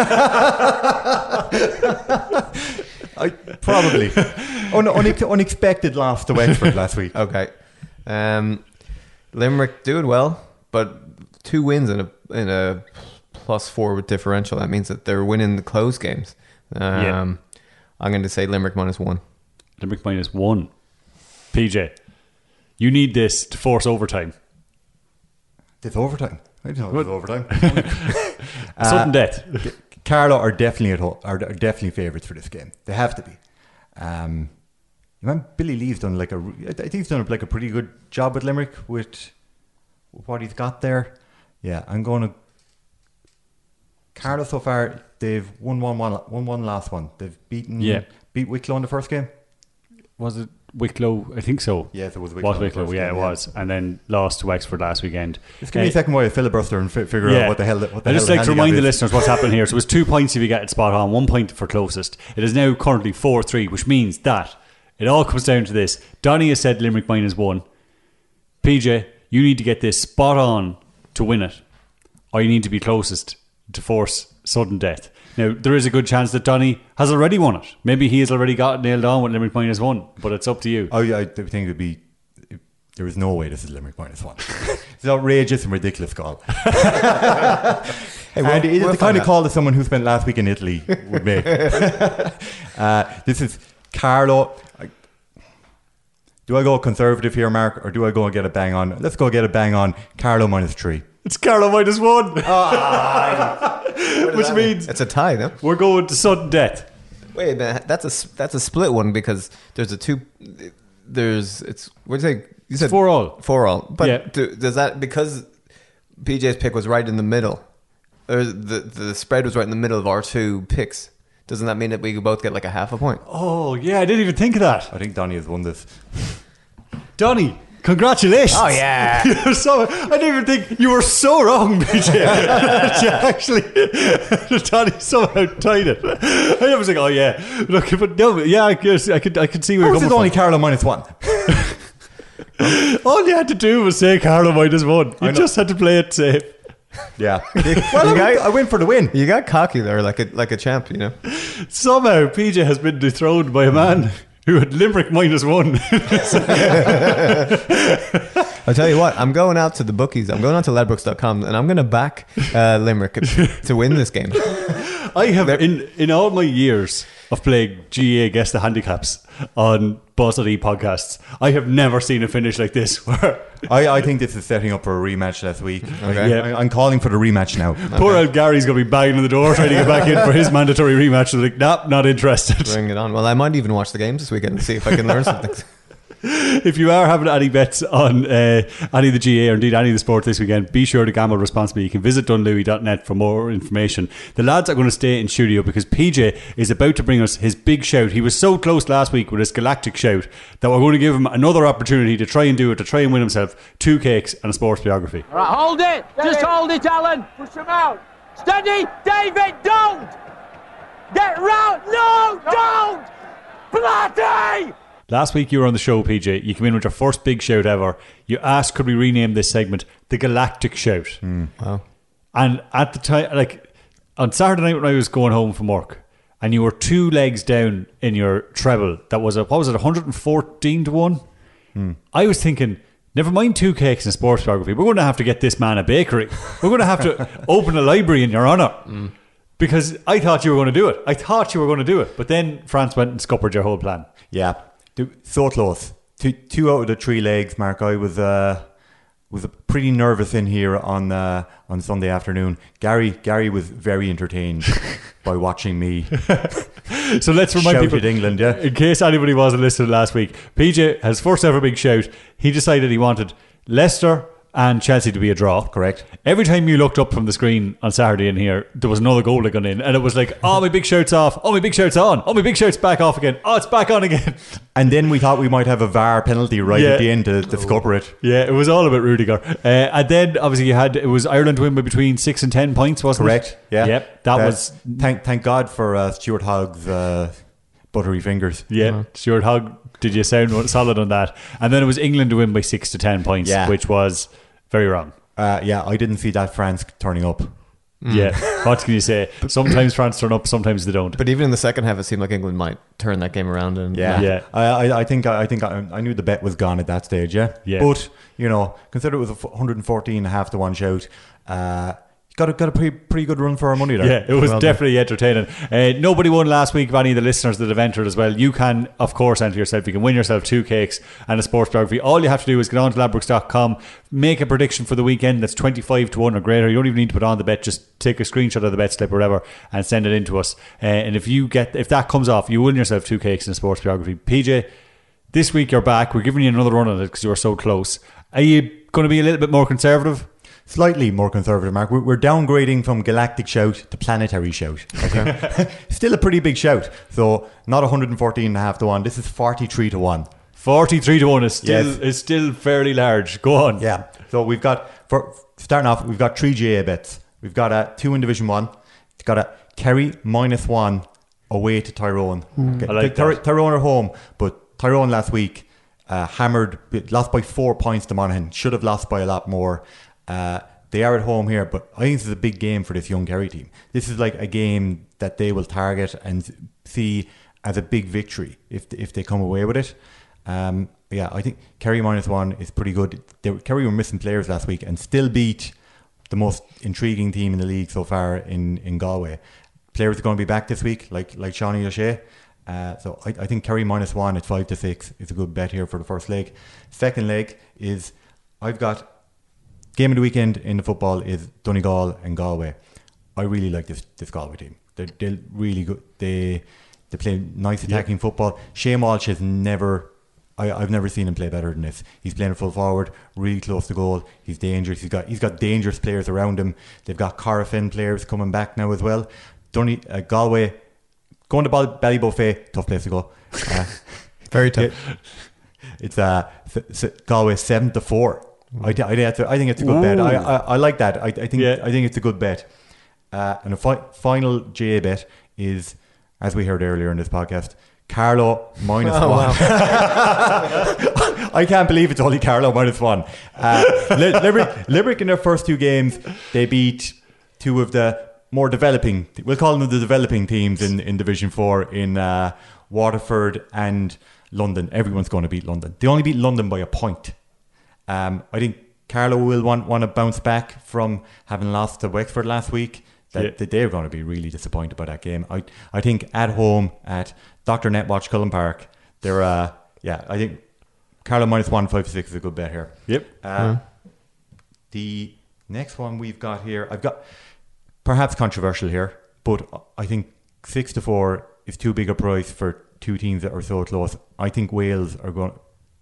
I, probably. Un, unex- unexpected loss to Wexford last week. Okay. Um, Limerick doing well, but two wins in a in a plus four with differential. That means that they're winning the close games. Um, Yeah. I'm going to say Limerick minus one. Limerick minus one. P J, you need this to force overtime. It's overtime. I didn't know it was overtime. Sudden death. Carlow are definitely at home, are, are definitely favourites for this game. They have to be. Um, you know, Billy Lee's done like a. I think he's done like a pretty good job with Limerick with what he's got there. Yeah, I'm going to. Carlow so far they've won one one won one last one. They've beaten Yeah. beat Wicklow in the first game. Was it Wicklow? I think so. Yes, it was Wicklow. Was in the Wicklow? first Yeah, game, it was. And then lost to Wexford last weekend. Just give me Uh, a second while I filibuster and fi- figure out what the hell. What the I hell just the like to remind the handicap is. listeners what's happening here. So it was two points if you get it spot on, one point for closest. It is now currently four three, which means that it all comes down to this. Donny has said Limerick minus one. P J, you need to get this spot on to win it, or you need to be closest to force sudden death. Now, there is a good chance that Donny has already won it. Maybe he has already got it nailed on with Limerick minus one, but it's up to you. Oh yeah, I think it would be. There is no way this is Limerick minus one. It's an outrageous and ridiculous call. Hey, and we'll- it is we'll the find kind of out. call that someone who spent last week in Italy would make. uh, this is Carlow. I, do I go conservative here, Mark, or do I go and get a bang on? Let's go get a bang on. Carlow minus three. It's Carlow minus one. Oh, Which means It's a tie, no? we're going to sudden death. Wait a minute. That's a s- that's a split one because there's a two. There's it's what do you say? You said four all. Four all. But Yeah. do, does that because P J's pick was right in the middle, or the the spread was right in the middle of our two picks? Doesn't that mean that we could both get like a half a point? Oh, yeah, I didn't even think of that. I think Donny has won this. Donny, congratulations. Oh, yeah. You're so, I didn't even think you were so wrong, B J. You actually, Donny somehow tied it. I was like, oh, yeah. Look, but no, yeah, I guess I could, I could see where How you're is it coming only from. Carlow minus one? All you had to do was say Carlow minus one. You know. just had to play it safe. Yeah. Well, I, got- went, I went for the win. You got cocky there, like a like a champ, you know. Somehow, P J has been dethroned by a man who had Limerick minus one. I'll tell you what, I'm going out to the bookies. I'm going out to ledbrooks dot com and I'm going to back uh, Limerick to win this game. I have, in, in all my years of playing G A A Guess the Handicaps on Boss.E podcasts, I have never seen a finish like this where I, I think this is setting up for a rematch last week. Okay. Yeah. I, I'm calling for the rematch now. poor old Gary's going to be banging on the door trying to get back in for his mandatory rematch. They're like, nah, not interested. Bring it on. Well, I might even watch the games this weekend and see if I can learn something. If you are having any bets on uh, any of the G A or indeed any of the sport this weekend, be sure to gamble responsibly. You can visit dunlewy dot net for more information. The lads are going to stay in studio because P J is about to bring us his big shout. He was so close last week with his galactic shout that we're going to give him another opportunity to try and do it, to try and win himself two cakes and a sports biography. All right, hold it. Just hold it, Alan. Push him out. Steady, David, don't. Get round. No, don't. Bloody. Last week you were on the show, P J. You came in with your first big shout ever. You asked, could we rename this segment the Galactic Shout? Mm. Wow. And at the time, like on Saturday night when I was going home from work, and you were two legs down in your treble, that was a, what was it, one hundred fourteen to one? Mm. I was thinking, never mind two cakes and sports biography, we're going to have to get this man a bakery. We're going to have to open a library in your honour. Mm. Because I thought you were going to do it. I thought you were going to do it. But then France went and scuppered your whole plan. Yeah. So close. Two, two out of the three legs, Mark. I was uh, was pretty nervous in here on uh, on Sunday afternoon. Gary Gary was very entertained by watching me. So let's remind shout people, at England, yeah. In case anybody wasn't listening last week, P J has first ever big shout. He decided he wanted Leicester and Chelsea to be a draw. Correct. Every time you looked up from the screen on Saturday in here, there was another goal that gone in, and it was like, oh, my big shout's off, oh, my big shout's on, oh, my big shout's back off again, oh, it's back on again. And then we thought we might have a V A R penalty right Yeah. at the end to, to scupper it. Yeah, it was all about Rudiger. Uh, and then obviously you had, it was Ireland win by between six and ten points, wasn't Correct. it? Correct. Yeah. Yep. That Uh, was Thank thank God for uh, Stuart Hogg's uh, buttery fingers. yeah. Uh-huh. Stuart Hogg, did you sound solid on that? And then it was England to win by six to ten points, Yeah. which was very wrong. Uh, yeah, I didn't see that France turning up. Yeah, what can you say? Sometimes France turn up, sometimes they don't. But even in the second half, it seemed like England might turn that game around. And Yeah, Yeah. I, I, I think I think I, I knew the bet was gone at that stage. Yeah, Yeah. But you know, consider it was a one hundred fourteen and a half to one shout. Uh, got a got a pretty pretty good run for our money there. Yeah, it was Well done. definitely entertaining. Uh, nobody won last week of any of the listeners that have entered as well. You can, of course, enter yourself. You can win yourself two cakes and a sports biography. All you have to do is get on to ladbrokes dot com, make a prediction for the weekend that's twenty-five to one or greater. You don't even need to put on the bet. Just take a screenshot of the bet slip or whatever and send it in to us. Uh, and if you get if that comes off, you win yourself two cakes and a sports biography. P J, this week you're back. We're giving you another run on it because you were so close. Are you going to be a little bit more conservative? Slightly more conservative, Mark. We're, we're downgrading from galactic shout to planetary shout. Okay. Still a pretty big shout. So not one hundred fourteen and a half to one. This is forty-three to one. forty-three to one is still Yes. is still fairly large. Go on. Yeah. So we've got, for starting off, we've got three G A bets. We've got a two in Division One. We've got a Kerry minus one away to Tyrone. Okay. I like Ty- that. Tyrone are home, but Tyrone last week uh, hammered, lost by four points to Monaghan. Should have lost by a lot more. Uh, they are at home here, but I think this is a big game for this young Kerry team. This is like a game that they will target and see as a big victory if if they come away with it. Um, yeah, I think Kerry minus one is pretty good. They, Kerry were missing players last week and still beat the most intriguing team in the league so far in, in Galway. Players are going to be back this week, like like Shawnee O'Shea. Uh, so I, I think Kerry minus one at five to six is a good bet here for the first leg. Second leg is I've got game of the weekend in the football is Donegal and Galway. I really like this this Galway team. They're, they're really good. They they play nice attacking Yep. football. Shane Walsh has never. I, I've never seen him play better than this. He's playing full forward, really close to goal. He's dangerous. He's got he's got dangerous players around him. They've got Corofin players coming back now as well. Donny, uh, Galway, going to Bal- Ballybuffet, tough place to go. Uh, Very tough. it- it's uh, s- s- Galway seven to four. I, th- I, think that's a- I think it's a good bet. I, I, I like that. I, I think Yeah. I think it's a good bet. Uh, and a fi- final J A bet is, as we heard earlier in this podcast, Carlow minus Oh, one. I can't believe it's only Carlow minus one. Uh, Li- Limerick, Limerick in their first two games, they beat two of the more developing, we'll call them the developing teams in, in Division four in uh, Waterford and London. Everyone's going to beat London. They only beat London by a point. Um, I think Carlow will want, want to bounce back from having lost to Wexford last week. That, Yeah. that they're going to be really disappointed by that game. I I think at home at Doctor Netwatch Cullen Park, they're uh yeah I think Carlow minus one five to six is a good bet here. Yep. Uh, The next one we've got here, I've got perhaps controversial here, but I think six to four is too big a price for two teams that are so close. I think Wales are going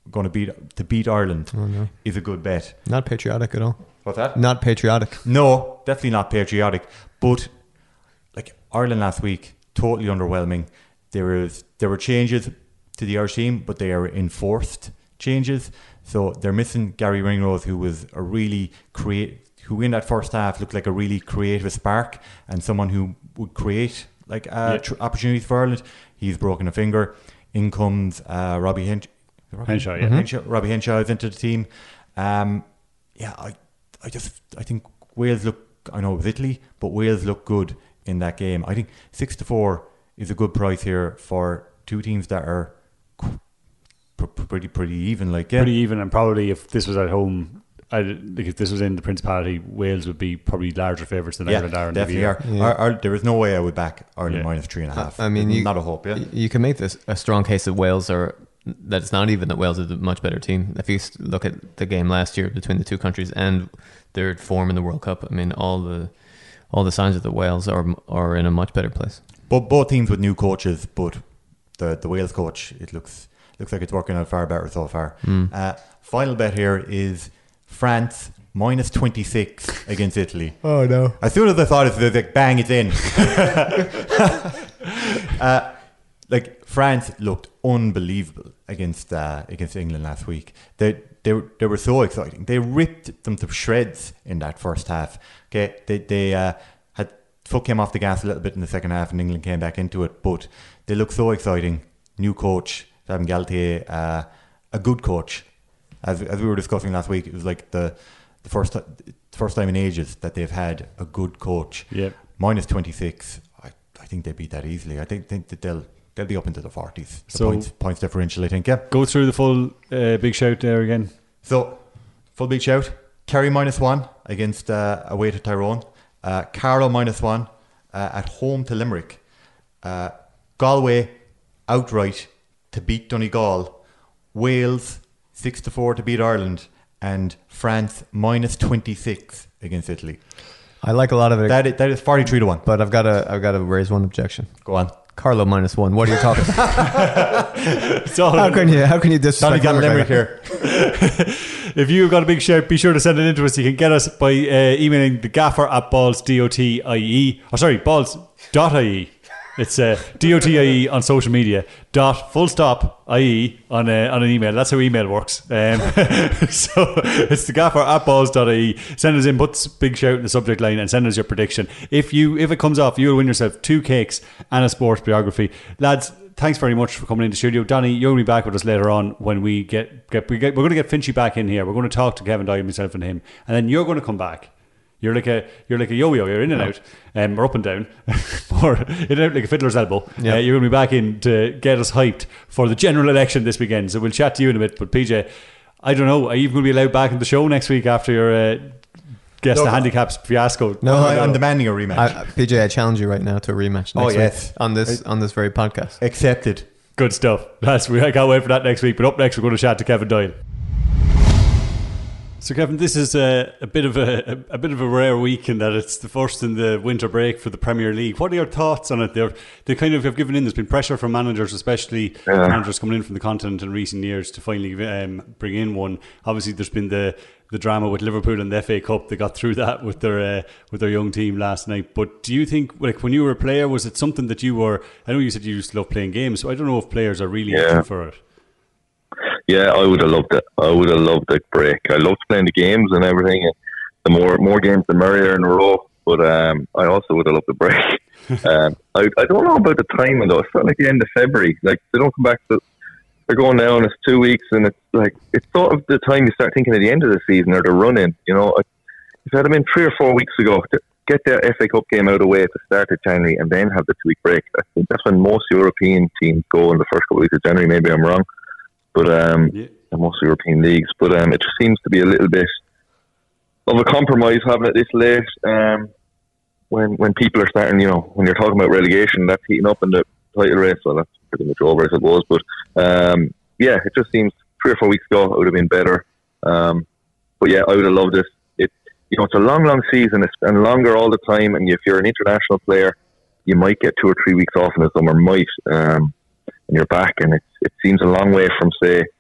going to beat to beat Ireland Oh, no. is a good bet. Not patriotic at all. What's that? Not patriotic. No, definitely not patriotic. But like Ireland last week, totally underwhelming. There was there were changes to the Irish team, but they are enforced changes. So they're missing Gary Ringrose, who was a really create, who in that first half looked like a really creative spark and someone who would create like uh, Yeah. tr- opportunities for Ireland. He's broken a finger. In comes uh, Robbie Hench- Robbie? Henshaw, yeah. Henshaw, Robbie Henshaw is into the team. Um, yeah, I, I just, I think Wales look. I know it was Italy, but Wales look good in that game. I think six to four is a good price here for two teams that are qu- pr- pretty, pretty even. Like, yeah, Pretty even, and probably if this was at home, I, like if this was in the Principality, Wales would be probably larger favourites than yeah, Ireland are. In definitely the are. Yeah. Ar- Ar- there is no way I would back Ireland Yeah. minus three and a half. I mean, you, not a hope. Yeah, y- you can make this a strong case that Wales are that it's not even that Wales is a much better team. If you s- look at the game last year between the two countries and their form in the World Cup, I mean, all the all the signs of the Wales are are in a much better place. but both teams with new coaches, but the the Wales coach, it looks looks like it's working out far better so far. Mm. Uh, final bet here is France minus twenty-six against Italy. Oh no. As soon as I thought it, it was like bang, it's in. uh, like France looked unbelievable against uh, against England last week. They they were, they were so exciting. They ripped them to shreds in that first half. Okay, they they uh, had foot came off the gas a little bit in the second half, and England came back into it. But they look so exciting. New coach, Fabien Galtier, uh, a good coach. As as we were discussing last week, it was like the the first ti- first time in ages that they've had a good coach. Yeah. Minus twenty-six. I, I think they beat that easily. I think think that they'll they'll be up into the forties. The So- points points differential, I think. Yeah. Go through the full uh, big shout there again. So full big shout. Kerry minus one against uh, away to Tyrone. Uh, Carlow minus one uh, at home to Limerick. Uh, Galway outright to beat Donegal. Wales six to four to beat Ireland, and France minus twenty-six against Italy. I like a lot of it, That is, that is forty-three to one. but I've got to I've got to raise one objection. Go on. Carlo minus one. What are you talking about? It's all How can you how can you Sonny disrespect got Limerick Limerick like that? here. If you've got a big shout, be sure to send it in to us. You can get us by uh, emailing the gaffer at balls dot I E. Oh, sorry, balls dot I E. It's uh, dot I E on social media. Dot full stop I E on uh, on an email. That's how email works. Um, so it's the gaffer at balls dot I E. Send us in, put big shout in the subject line, and send us your prediction. If you if it comes off, you'll win yourself two cakes and a sports biography, lads. Thanks very much for coming into the studio. Donny, you'll be back with us later on when we get, get, we get we're going to get Finchy back in here. We're going to talk to Kevin Dye, myself and him, and then you're going to come back. You're like a you're like a yo-yo. You're in and out, um, or up and down, or in and out like a fiddler's elbow. Yeah. Uh, you're going to be back in to get us hyped for the general election this weekend. So we'll chat to you in a bit. But P J, I don't know. Are you going to be allowed back in the show next week after your uh, guess No. the handicaps fiasco? No, I, no, I'm no. demanding a rematch. I, P J, I challenge you right now to a rematch next Oh, week yes. on this on this very podcast. Accepted. Good stuff. That's we I can't wait for that next week. But up next, we're going to chat to Kevin Doyle. So, Kevin, this is a, a bit of a, a, a bit of a rare week in that it's the first in the winter break for the Premier League. What are your thoughts on it? They're, they kind of have given in. There's been pressure from managers, especially Yeah. managers coming in from the continent in recent years, to finally um, bring in one. Obviously, there's been the, the drama with Liverpool and the F A Cup. They got through that with their uh, with their young team last night. But do you think, like, when you were a player, was it something that you were? I know you said you used to love playing games, so I don't know if players are really Yeah. itching for it. Yeah, I would have loved it. I would have loved the break. I loved playing the games and everything. And the more more games, the merrier in a row. But um, I also would have loved the break. um, I, I don't know about the timing though. It's not like the end of February. Like they don't come back. To, they're going now, and it's two weeks, and it's like it's sort of the time you start thinking of the end of the season or the run in. You know, if it had been three or four weeks ago, to get the F A Cup game out of the way at the start of January, and then have the two week break. I think that's when most European teams go in the first couple of weeks of January. Maybe I'm wrong. But um, Yeah. most European leagues. But um, it just seems to be a little bit of a compromise having it this late. Um, when when people are starting, you know, when you're talking about relegation, that's heating up in the title race. Well, that's pretty much over, I suppose. But um, yeah, it just seems three or four weeks ago it would have been better. Um, but yeah, I would have loved it. It you know, it's a long, long season, it's, and longer all the time. And if you're an international player, you might get two or three weeks off in the summer, might. Um, and you're back, and it, it seems a long way from, say,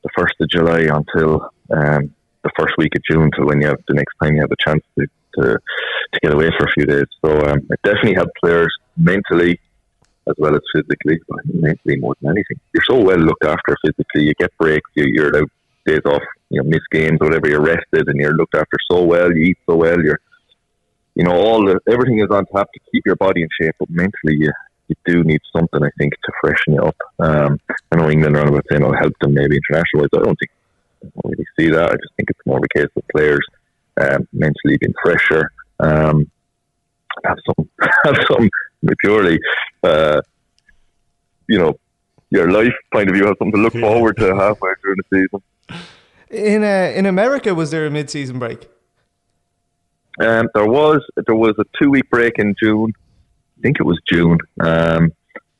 the first of July until um, the first week of June, till when you have the next time you have a chance to to, to get away for a few days. So um, it definitely helped players mentally as well as physically, but mentally more than anything. You're so well looked after physically. You get breaks. You, you're allowed days off. You know, miss games or whatever. You're rested and you're looked after so well. You eat so well. You're, you know, all the everything is on tap to keep your body in shape. But mentally, you you do need something, I think, to freshen you up. Um, I know England are about saying it'll help them maybe international-wise. I don't think I don't really see that. I just think it's more of a case of players um, mentally being fresher. Um, have some, have some purely, uh, you know, your life point of view, have something to look forward to halfway through the season. In uh, in America, was there a mid-season break? Um, there was there was a two week break in June. I think it was June. Um,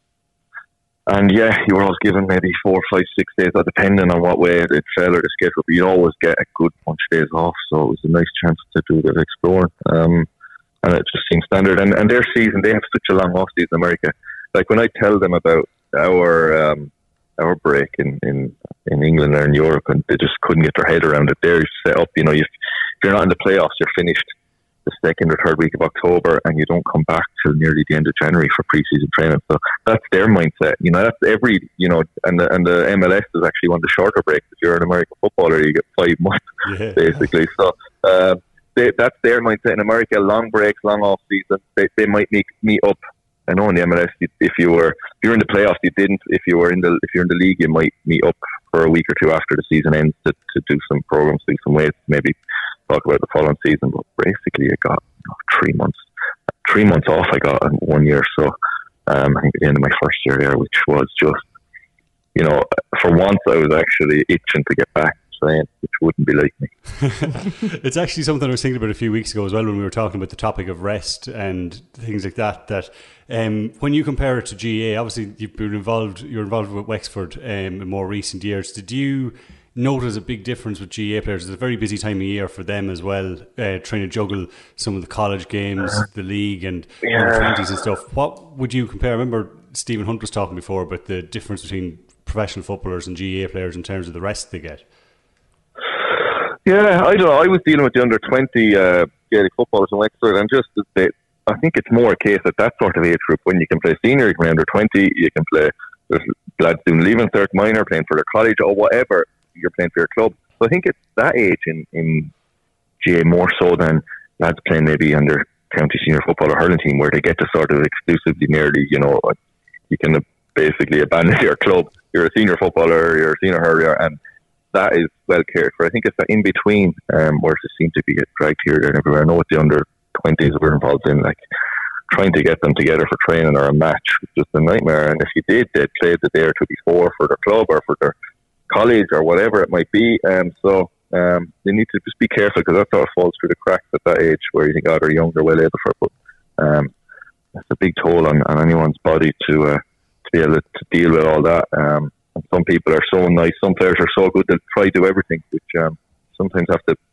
and yeah, you were always given maybe four, five, six days, depending on what way it fell or the schedule. But you always get a good bunch of days off, so it was a nice chance to do a bit of exploring. Um, and it just seems standard. And, and their season, they have such a long off season in America. Like when I tell them about our um, our break in, in, in England or in Europe, and they just couldn't get their head around it. They're set up, you know, if you're not in the playoffs, you're finished the second or third week of October, and you don't come back till nearly the end of January for pre-season training. So that's their mindset. You know, that's every, you know, and the, and the M L S is actually one of the shorter breaks. If you're an American footballer, you get five months, yeah. basically. So uh, they, that's their mindset in America. Long breaks, long off season. They, they might meet, meet up. I know in the M L S, if you were if you're in the playoffs, you didn't. If you were in the if you're in the league, you might meet up for a week or two after the season ends to, to do some programs, do some weights, maybe talk about the following season. But basically, I got you know, three months, three months off. I got in one year, so um, I think at the end of my first year there, which was just, you know, for once I was actually itching to get back. Which wouldn't be like me. It's actually something I was thinking about a few weeks ago as well when we were talking about the topic of rest and things like that. That um, when you compare it to G A, obviously you've been involved. You're involved with Wexford um, in more recent years. Did you notice a big difference with G A players? It's a very busy time of year for them as well, uh, trying to juggle some of the college games, uh, the league, and under twenties and stuff. What would you compare? I remember Stephen Hunt was talking before about the difference between professional footballers and G A players in terms of the rest they get. Yeah, I don't know. I was dealing with the under twenty uh, Gaelic footballers in Wexford, and just they, I think it's more a case at that sort of age group when you can play senior, you can play under twenty, you can play. There's lads doing leaving cert minor, playing for their college or whatever. You're playing for your club. So I think it's that age in, in G A more so than lads playing maybe under county senior football or hurling team, where they get to sort of exclusively nearly, you know, you can basically abandon your club. You're a senior footballer, you're a senior hurler, and that is well cared for. I think it's that in between, um, where it seems to be dragged here and everywhere. I know what the under twenties were involved in, like trying to get them together for training or a match was just a nightmare. And if you did, they'd played the day or two before for their club or for their college or whatever it might be. Um, so um, they need to just be careful, because that sort of falls through the cracks at that age where you think, oh, they're young, they're well able for it. But um, it's a big toll on, on anyone's body to uh, to be able to, to deal with all that. Um, And some people are so nice, some players are so good, they'll try to do everything, which um, sometimes have to,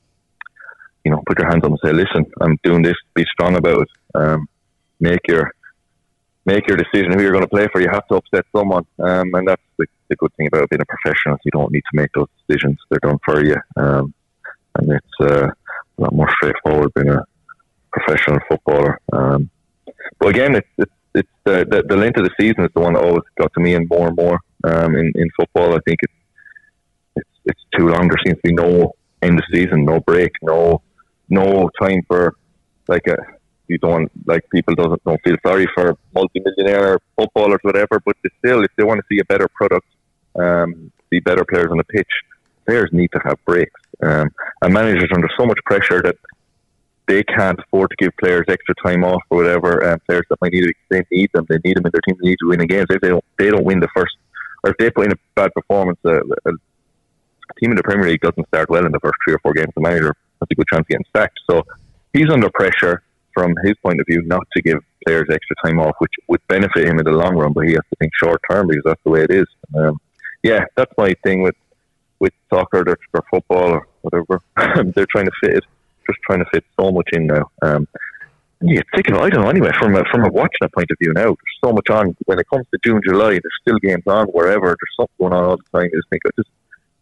you know, put your hands up and say, listen, I'm doing this, be strong about it. Um, make your make your decision who you're going to play for. You have to upset someone. Um, and that's the, the good thing about being a professional. You don't need to make those decisions. They're done for you. Um, and it's uh, a lot more straightforward being a professional footballer. Um, but again, it's, it's It's the, the the length of the season is the one that always got to me, and more and more um, in in football. I think it's it's it's too long. There seems to be no end of season, no break, no no time for like a you don't like people doesn't don't feel sorry for multi-millionaire footballers, whatever. But they still, if they want to see a better product, um, see better players on the pitch, players need to have breaks. Um, and managers are under so much pressure that they can't afford to give players extra time off or whatever. And players that might need it, they need them. They need them in their team. They need to win games. If they don't, they don't win the first, or if they put in a bad performance, uh, a team in the Premier League doesn't start well in the first three or four games. The manager has a good chance of getting sacked. So he's under pressure from his point of view not to give players extra time off, which would benefit him in the long run. But he has to think short term, because that's the way it is. Um, yeah, that's my thing with with soccer or, or football or whatever. They're trying to fit it. Just trying to fit so much in now. Um, you get sick of it. I don't know. Anyway, from a, from a watching point of view now, there's so much on. When it comes to June, July, there's still games on wherever. There's something going on all the time. You just think, I just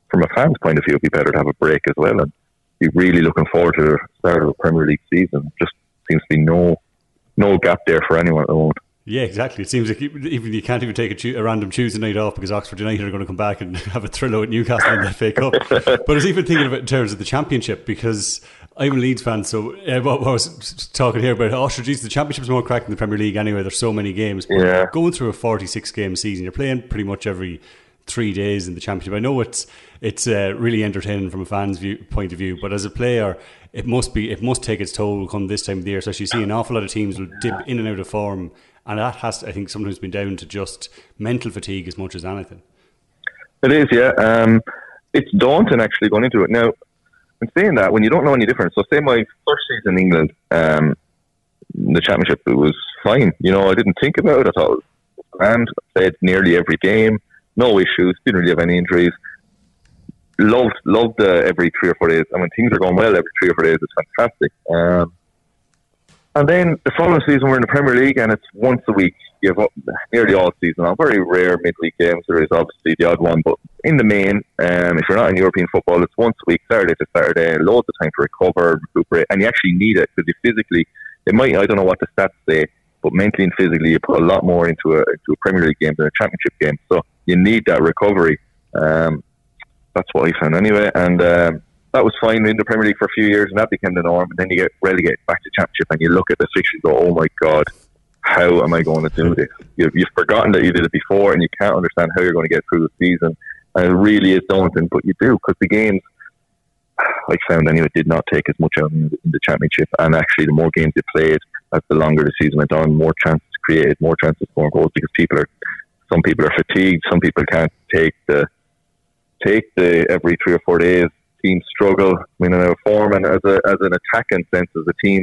from a fan's point of view, it'd be better to have a break as well, and be really looking forward to the start of the Premier League season. Just seems to be no no gap there for anyone at the moment. Yeah, exactly. It seems like even you can't even take a, tu- a random Tuesday night off because Oxford United are going to come back and have a thriller with Newcastle in the F A Cup. But I was even thinking of it in terms of the Championship, because I'm a Leeds fan, so uh, what I was talking here about, oh, sure, geez, the Championship's more cracked than the Premier League anyway. There's so many games. But yeah. Going through a forty-six game season, you're playing pretty much every three days in the Championship. I know it's it's uh, really entertaining from a fan's view, point of view, but as a player, it must be it must take its toll come this time of the year. So you see an awful lot of teams will dip in and out of form, and that has, I think, sometimes been down to just mental fatigue as much as anything. It is, yeah. Um, it's daunting actually going into it. Now, in saying that, when you don't know any difference, so say my first season in England, um, the Championship, it was fine. You know, I didn't think about it. I thought it was grand. I played nearly every game, no issues, didn't really have any injuries. Loved, loved uh, every three or four days. I mean, things are going well every three or four days. It's fantastic. Um, and then the following season, we're in the Premier League, and it's once a week. You have nearly all season long. Very rare midweek games. There is obviously the odd one, but in the main, um, if you're not in European football, it's once a week, Saturday to Saturday. Loads of time to recover, recuperate, and you actually need it because you physically, it might. I don't know what the stats say, but mentally and physically, you put a lot more into a into a Premier League game than a Championship game. So you need that recovery. Um, that's what I found anyway, and um, that was fine in the Premier League for a few years, and that became the norm. And then you get relegated back to Championship, and you look at the fixtures and go, "Oh my God, how am I going to do this?" You've, you've forgotten that you did it before, and you can't understand how you're going to get through the season. And it really is daunting, but you do, because the games, I found anyway, did not take as much out in the Championship. And actually, the more games you played, as the longer the season went on, more chances created, more chances to score goals, because people are, some people are fatigued, some people can't take the take the every three or four days. Teams struggle, I mean, in our form, and as a as an attacking sense, as a team,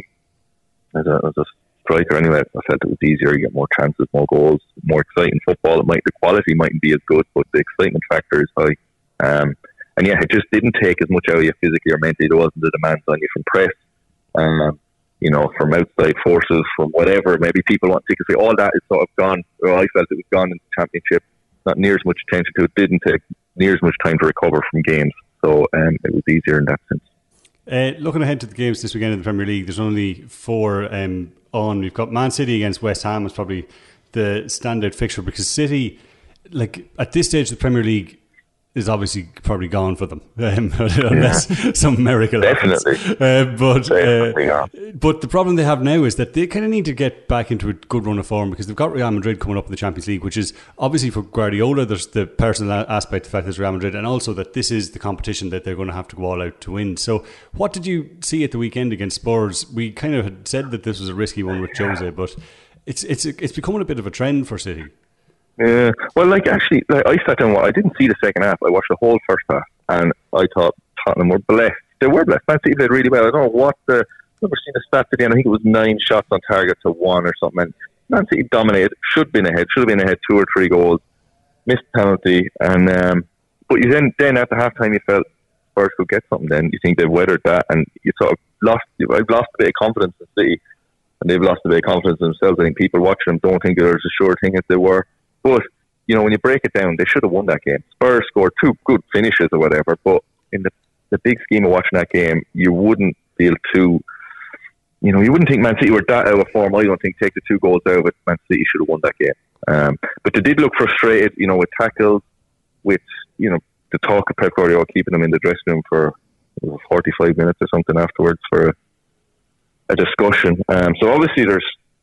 as a as a striker anyway, I felt it was easier. You get more chances, more goals, more exciting football. It might the quality mightn't be as good, but the excitement factor is high. Um, and yeah, it just didn't take as much out of you physically or mentally. There wasn't the demands on you from press, um, you know, from outside forces, from whatever. Maybe people want to take it. All that is sort of gone. Or I felt it was gone in the Championship. Not near as much attention to it. Didn't take near as much time to recover from games. So um, it was easier in that sense. Uh, looking ahead to the games this weekend in the Premier League, there's only four um, on. We've got Man City against West Ham is probably the standout fixture, because City, like at this stage, the Premier League is obviously probably gone for them, um, unless yeah. some miracle happens. Uh, but uh, but the problem they have now is that they kind of need to get back into a good run of form, because they've got Real Madrid coming up in the Champions League, which is obviously for Guardiola. There's the personal aspect, the fact that it's Real Madrid, and also that this is the competition that they're going to have to go all out to win. So what did you see at the weekend against Spurs? We kind of had said that this was a risky one with Jose, but it's it's it's becoming a bit of a trend for City. Yeah, well, like actually, like, I sat down. I didn't see the second half. I watched the whole first half, and I thought Tottenham were blessed. They were blessed. Man City played really well. I don't know what the. I've never seen the stats at the end. I think it was nine shots on target to one or something. And Man City dominated. Should have been ahead. Should have been ahead two or three goals. Missed penalty, and um, but you then then at the halftime you felt Spurs could get something. Then you think they've weathered that, and you sort of lost. I've lost a bit of confidence in City, and they've lost a bit of confidence in themselves. I think people watching them don't think they're as a sure thing as they were. But, you know, when you break it down, they should have won that game. Spurs scored two good finishes or whatever, but in the, the big scheme of watching that game, you wouldn't feel too, you know, you wouldn't think Man City were that out of form. I don't think take the two goals out of it, Man City should have won that game. Um, but they did look frustrated, you know, with tackles, with, you know, the talk of Pep Guardiola keeping them in the dressing room for forty-five minutes or something afterwards for a, a discussion. Um, so obviously there's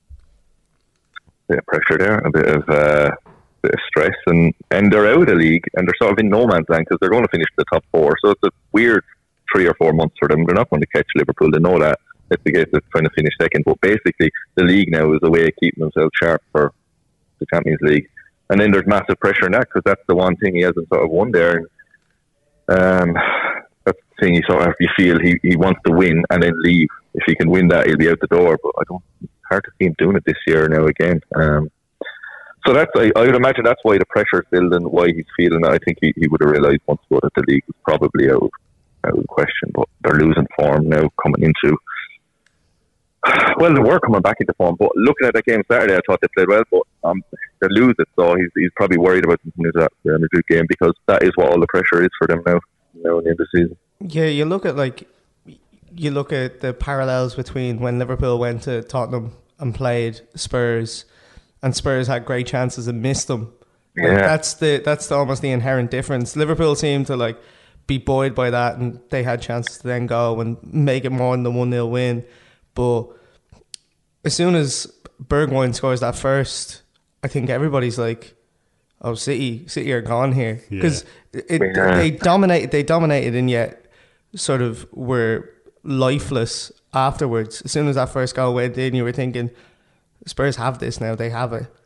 a bit of pressure there, a bit of, uh, bit of stress, and, and they're out of the league, and they're sort of in no man's land because they're going to finish the top four. So it's a weird three or four months for them. They're not going to catch Liverpool. They know that. It's the case of trying to finish second. But basically, the league now is a way of keeping themselves sharp for the Champions League. And then there's massive pressure in that, because that's the one thing he hasn't sort of won there. And, um, that's the thing you sort of you feel he, he wants to win and then leave. If he can win that, he'll be out the door. But I don't. It's hard to see him doing it this year now again. Um, so that's I, I would imagine that's why the pressure is building, why he's feeling that. I think he, he would have realised once ago that the league was probably out of, out of question. But they're losing form now, coming into. Well, they were coming back into form, but looking at that game Saturday, I thought they played well, but um, they lose it, so he's he's probably worried about something in that Real Madrid game, because that is what all the pressure is for them now. now in the season. Yeah, you look at like you look at the parallels between when Liverpool went to Tottenham and played Spurs, and Spurs had great chances and missed them. Like, Yeah. that's the that's the, almost the inherent difference. Liverpool seemed to like be buoyed by that, and they had chances to then go and make it more than the one nil win. But as soon as Bergwijn scores that first, I think everybody's like, "Oh, City, City are gone here," because it, Yeah. they dominated. They dominated, and yet sort of were lifeless afterwards. As soon as that first goal went in, you were thinking, Spurs have this now. They have it.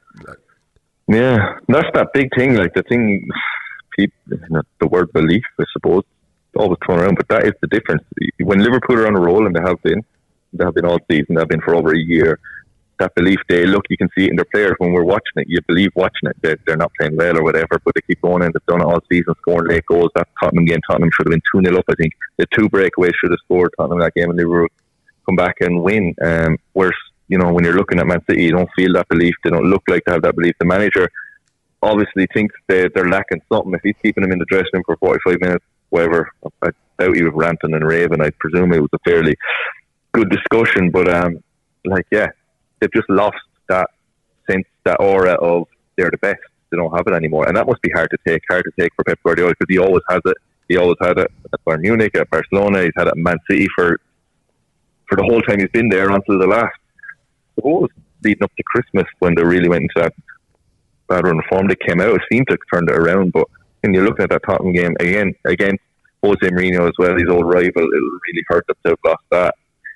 Yeah, that's that big thing. Like the thing, people, you know, the word belief, I suppose, always thrown around. But that is the difference. When Liverpool are on a roll, and they have been, they have been all season. They have been for over a year. That belief, they look, you can see it in their players when we're watching it. You believe watching it that they're not playing well or whatever, but they keep going, and they've done it all season, scoring late goals. That Tottenham game, Tottenham should have been two nil up. I think the two breakaways should have scored Tottenham that game, and they were come back and win. Um, whereas, you know, when you're looking at Man City, you don't feel that belief. They don't look like they have that belief. The manager obviously thinks they, they're lacking something. If he's keeping them in the dressing room for forty-five minutes, whatever, I doubt he was ranting and raving. I presume it was a fairly good discussion, but um, like, yeah, they've just lost that sense, that aura of they're the best. They don't have it anymore, and that must be hard to take. Hard to take for Pep Guardiola, because he always has it. He always had it at Bayern Munich, at Barcelona. He's had it at Man City for for the whole time he's been there until the last. I suppose leading up to Christmas, when they really went into that bad run of form, they came out. It seemed to have turned it around, but when you're looking at that Tottenham game again, against Jose Mourinho as well, his old rival, it'll really hurt them to have lost that.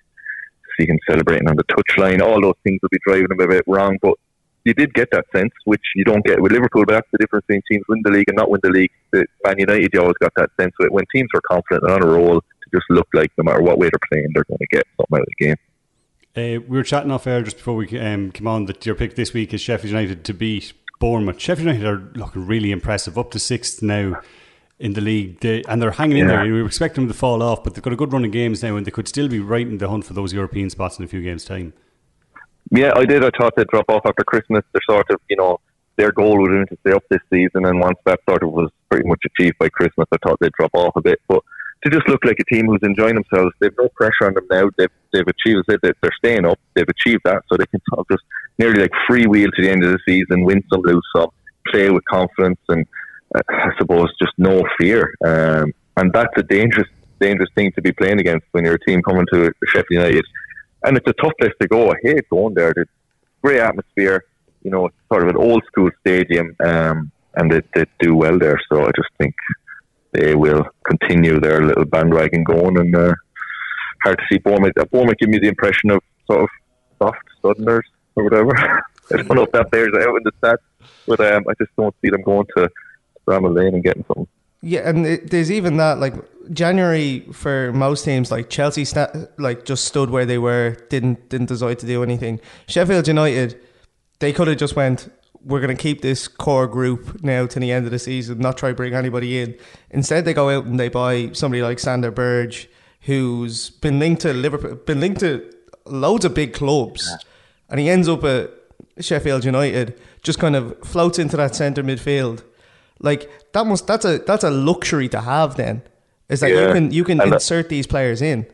See him celebrating on the touchline, all those things will be driving him a bit wrong, but you did get that sense, which you don't get with Liverpool. But that's the difference between teams win the league and not win the league. The Man United, you always got that sense of it. When teams are confident and on a roll, to just look like no matter what way they're playing, they're going to get something out of the game. Uh, we were chatting off air just before we um, came on that your pick this week is Sheffield United to beat Bournemouth. Sheffield United are looking really impressive, up to sixth now in the league, they, and they're hanging in Yeah. there. We were expecting them to fall off, but they've got a good run of games now, and they could still be right in the hunt for those European spots in a few games' time. Yeah, I did. I thought they'd drop off after Christmas. They're sort of, you know, their goal would have been to stay up this season, and once that sort of was pretty much achieved by Christmas, I thought they'd drop off a bit. But to just look like a team who's enjoying themselves, they've no pressure on them now. They've they've achieved it. They're staying up. They've achieved that, so they can sort of just nearly like freewheel to the end of the season, win some, lose some, play with confidence, and uh, I suppose just no fear. Um, and that's a dangerous, dangerous thing to be playing against when you're a team coming to Sheffield United. And it's a tough place to go. I hate going there. There's great atmosphere. You know, it's sort of an old school stadium, um, and they, they do well there. So I just think they will continue their little bandwagon going. And uh, hard to see Bournemouth. Bournemouth give me the impression of sort of soft Southerners or whatever. I don't know if that bears out in the stats, but um, I just don't see them going to Bramall Lane and getting something. Yeah, and it, there's even that, like, January for most teams, like Chelsea, sta- like just stood where they were, didn't didn't decide to do anything. Sheffield United, they could have just went, we're going to keep this core group now to the end of the season, not try to bring anybody in. Instead, they go out and they buy somebody like Sander Berge, who's been linked to Liverpool, been linked to loads of big clubs, yeah. and he ends up at Sheffield United, just kind of floats into that centre midfield. Like that must that's a that's a luxury to have. Then is that yeah. you can you can and insert that, these players in.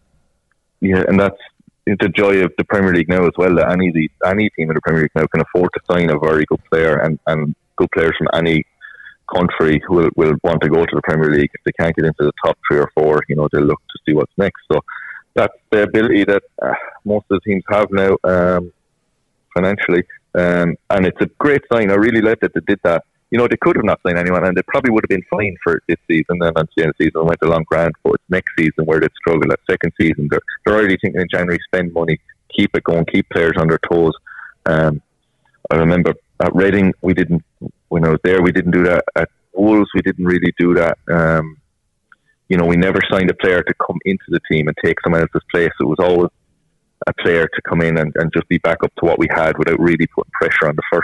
Yeah, and that's the joy of the Premier League now as well. That any the, any team in the Premier League now can afford to sign a very good player, and, and good players from any country who will, will want to go to the Premier League. If they can't get into the top three or four, you know, they'll look to see what's next. So that's the ability that uh, most of the teams have now um, financially, um, and it's a great sign. I really like that they did that. You know, they could have not signed anyone, and they probably would have been fine for this season. And at the end of the season, went along grand. But it's next season where they'd struggle. That second season, they're, they're already thinking in January, spend money, keep it going, keep players on their toes. Um, I remember at Reading, we didn't. When I was there, we didn't do that. At Wolves, we didn't really do that. Um, you know, we never signed a player to come into the team and take someone else's place. It was always a player to come in and, and just be back up to what we had without really putting pressure on the first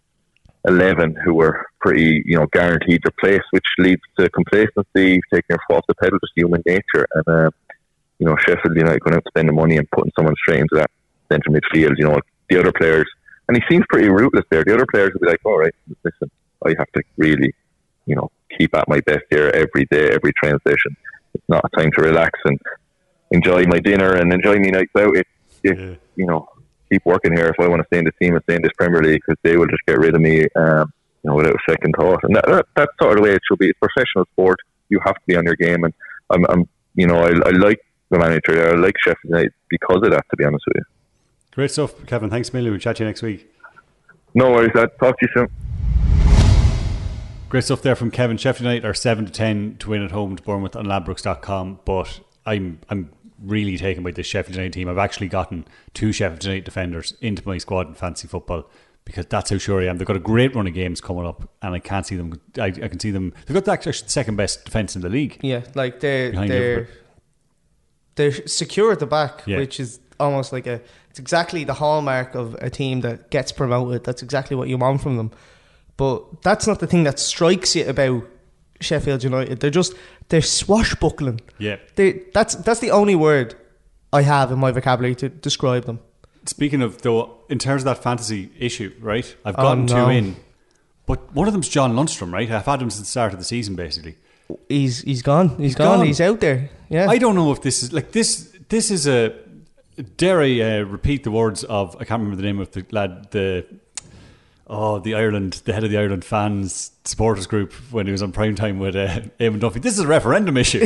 eleven who were pretty, you know, guaranteed their place, which leads to complacency, taking your foot off the pedal, just human nature. And, uh, you know, Sheffield United going out spending money and putting someone straight into that centre midfield, you know, the other players, and he seems pretty ruthless there. The other players will be like, all right, listen, I have to really, you know, keep at my best here every day, every train station. It's not a time to relax and enjoy my dinner and enjoy my nights out. It's, it's yeah. you know, keep working here if I want to stay in this team and stay in this Premier League, because they will just get rid of me, um, you know, without a second thought. And that, that, that's sort of the way it should be. It's professional sport. You have to be on your game, and I'm, I'm you know, I, I like the manager there. I like Sheffield United because of that, to be honest with you. Great stuff, Kevin. Thanks a million. We'll chat to you next week. No worries, Dad. Talk to you soon. Great stuff there from Kevin. Sheffield United are seven to ten to win at home to Bournemouth on ladbrokes dot com, but I'm I'm really taken by this Sheffield United team. I've actually gotten two Sheffield United defenders into my squad in fantasy football, because that's how sure I am. They've got a great run of games coming up, and I can't see them. I, I can see them. They've got the actually second best defence in the league. Yeah, like they're they're they're secure at the back, yeah. which is almost like a. It's exactly the hallmark of a team that gets promoted. That's exactly what you want from them. But that's not the thing that strikes you about Sheffield United. They're just they're swashbuckling. Yeah, they that's that's the only word I have in my vocabulary to describe them. Speaking of, though, in terms of that fantasy issue, right? I've gotten oh, no. two in, but one of them's John Lundstrom, right? I've had him since the start of the season, basically. He's he's gone. He's, he's gone. gone. He's out there. Yeah. I don't know if this is like this. This is a. Dare I uh, repeat the words of, I can't remember the name of the lad, the oh the Ireland, the head of the Ireland fans supporters group when he was on prime time with uh, Eamon Duffy. This is a referendum issue.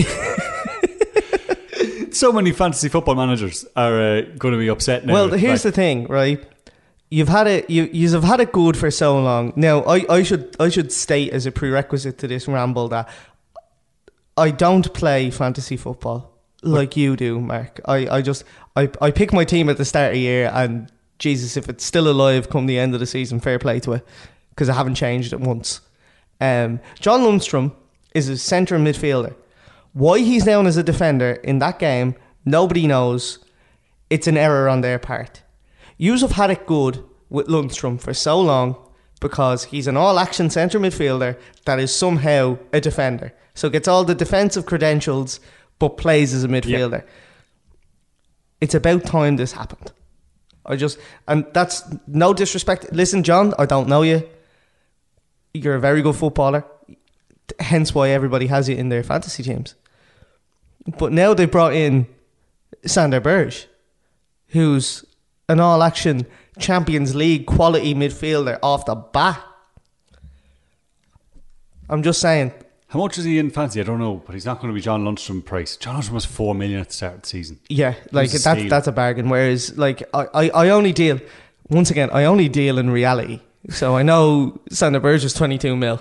So many fantasy football managers are uh, going to be upset now. Well, here's like, the thing, right? You've had it. You you've had it good for so long. Now, I, I should I should state as a prerequisite to this ramble that I don't play fantasy football like you do, Mark. I, I just I, I pick my team at the start of the year, and Jesus, if it's still alive come the end of the season, fair play to it, because I haven't changed it once. Um, John Lundstrom is a centre midfielder. Why he's down as a defender in that game, nobody knows. It's an error on their part. Yous have had it good with Lundstrom for so long because he's an all-action centre midfielder that is somehow a defender. So gets all the defensive credentials but plays as a midfielder. Yeah. It's about time this happened. I just, and that's no disrespect. Listen, John, I don't know you. You're a very good footballer. Hence why everybody has you in their fantasy teams. But now they brought in Sander Berge, who's an all-action Champions League quality midfielder off the bat. I'm just saying. How much is he in fantasy? I don't know, but he's not going to be John Lundstrom price. John Lundstrom was four million at the start of the season. Yeah, like that's that's a bargain. Whereas, like I, I, I only deal once again. I only deal in reality. So I know Sander Berge is twenty-two mil.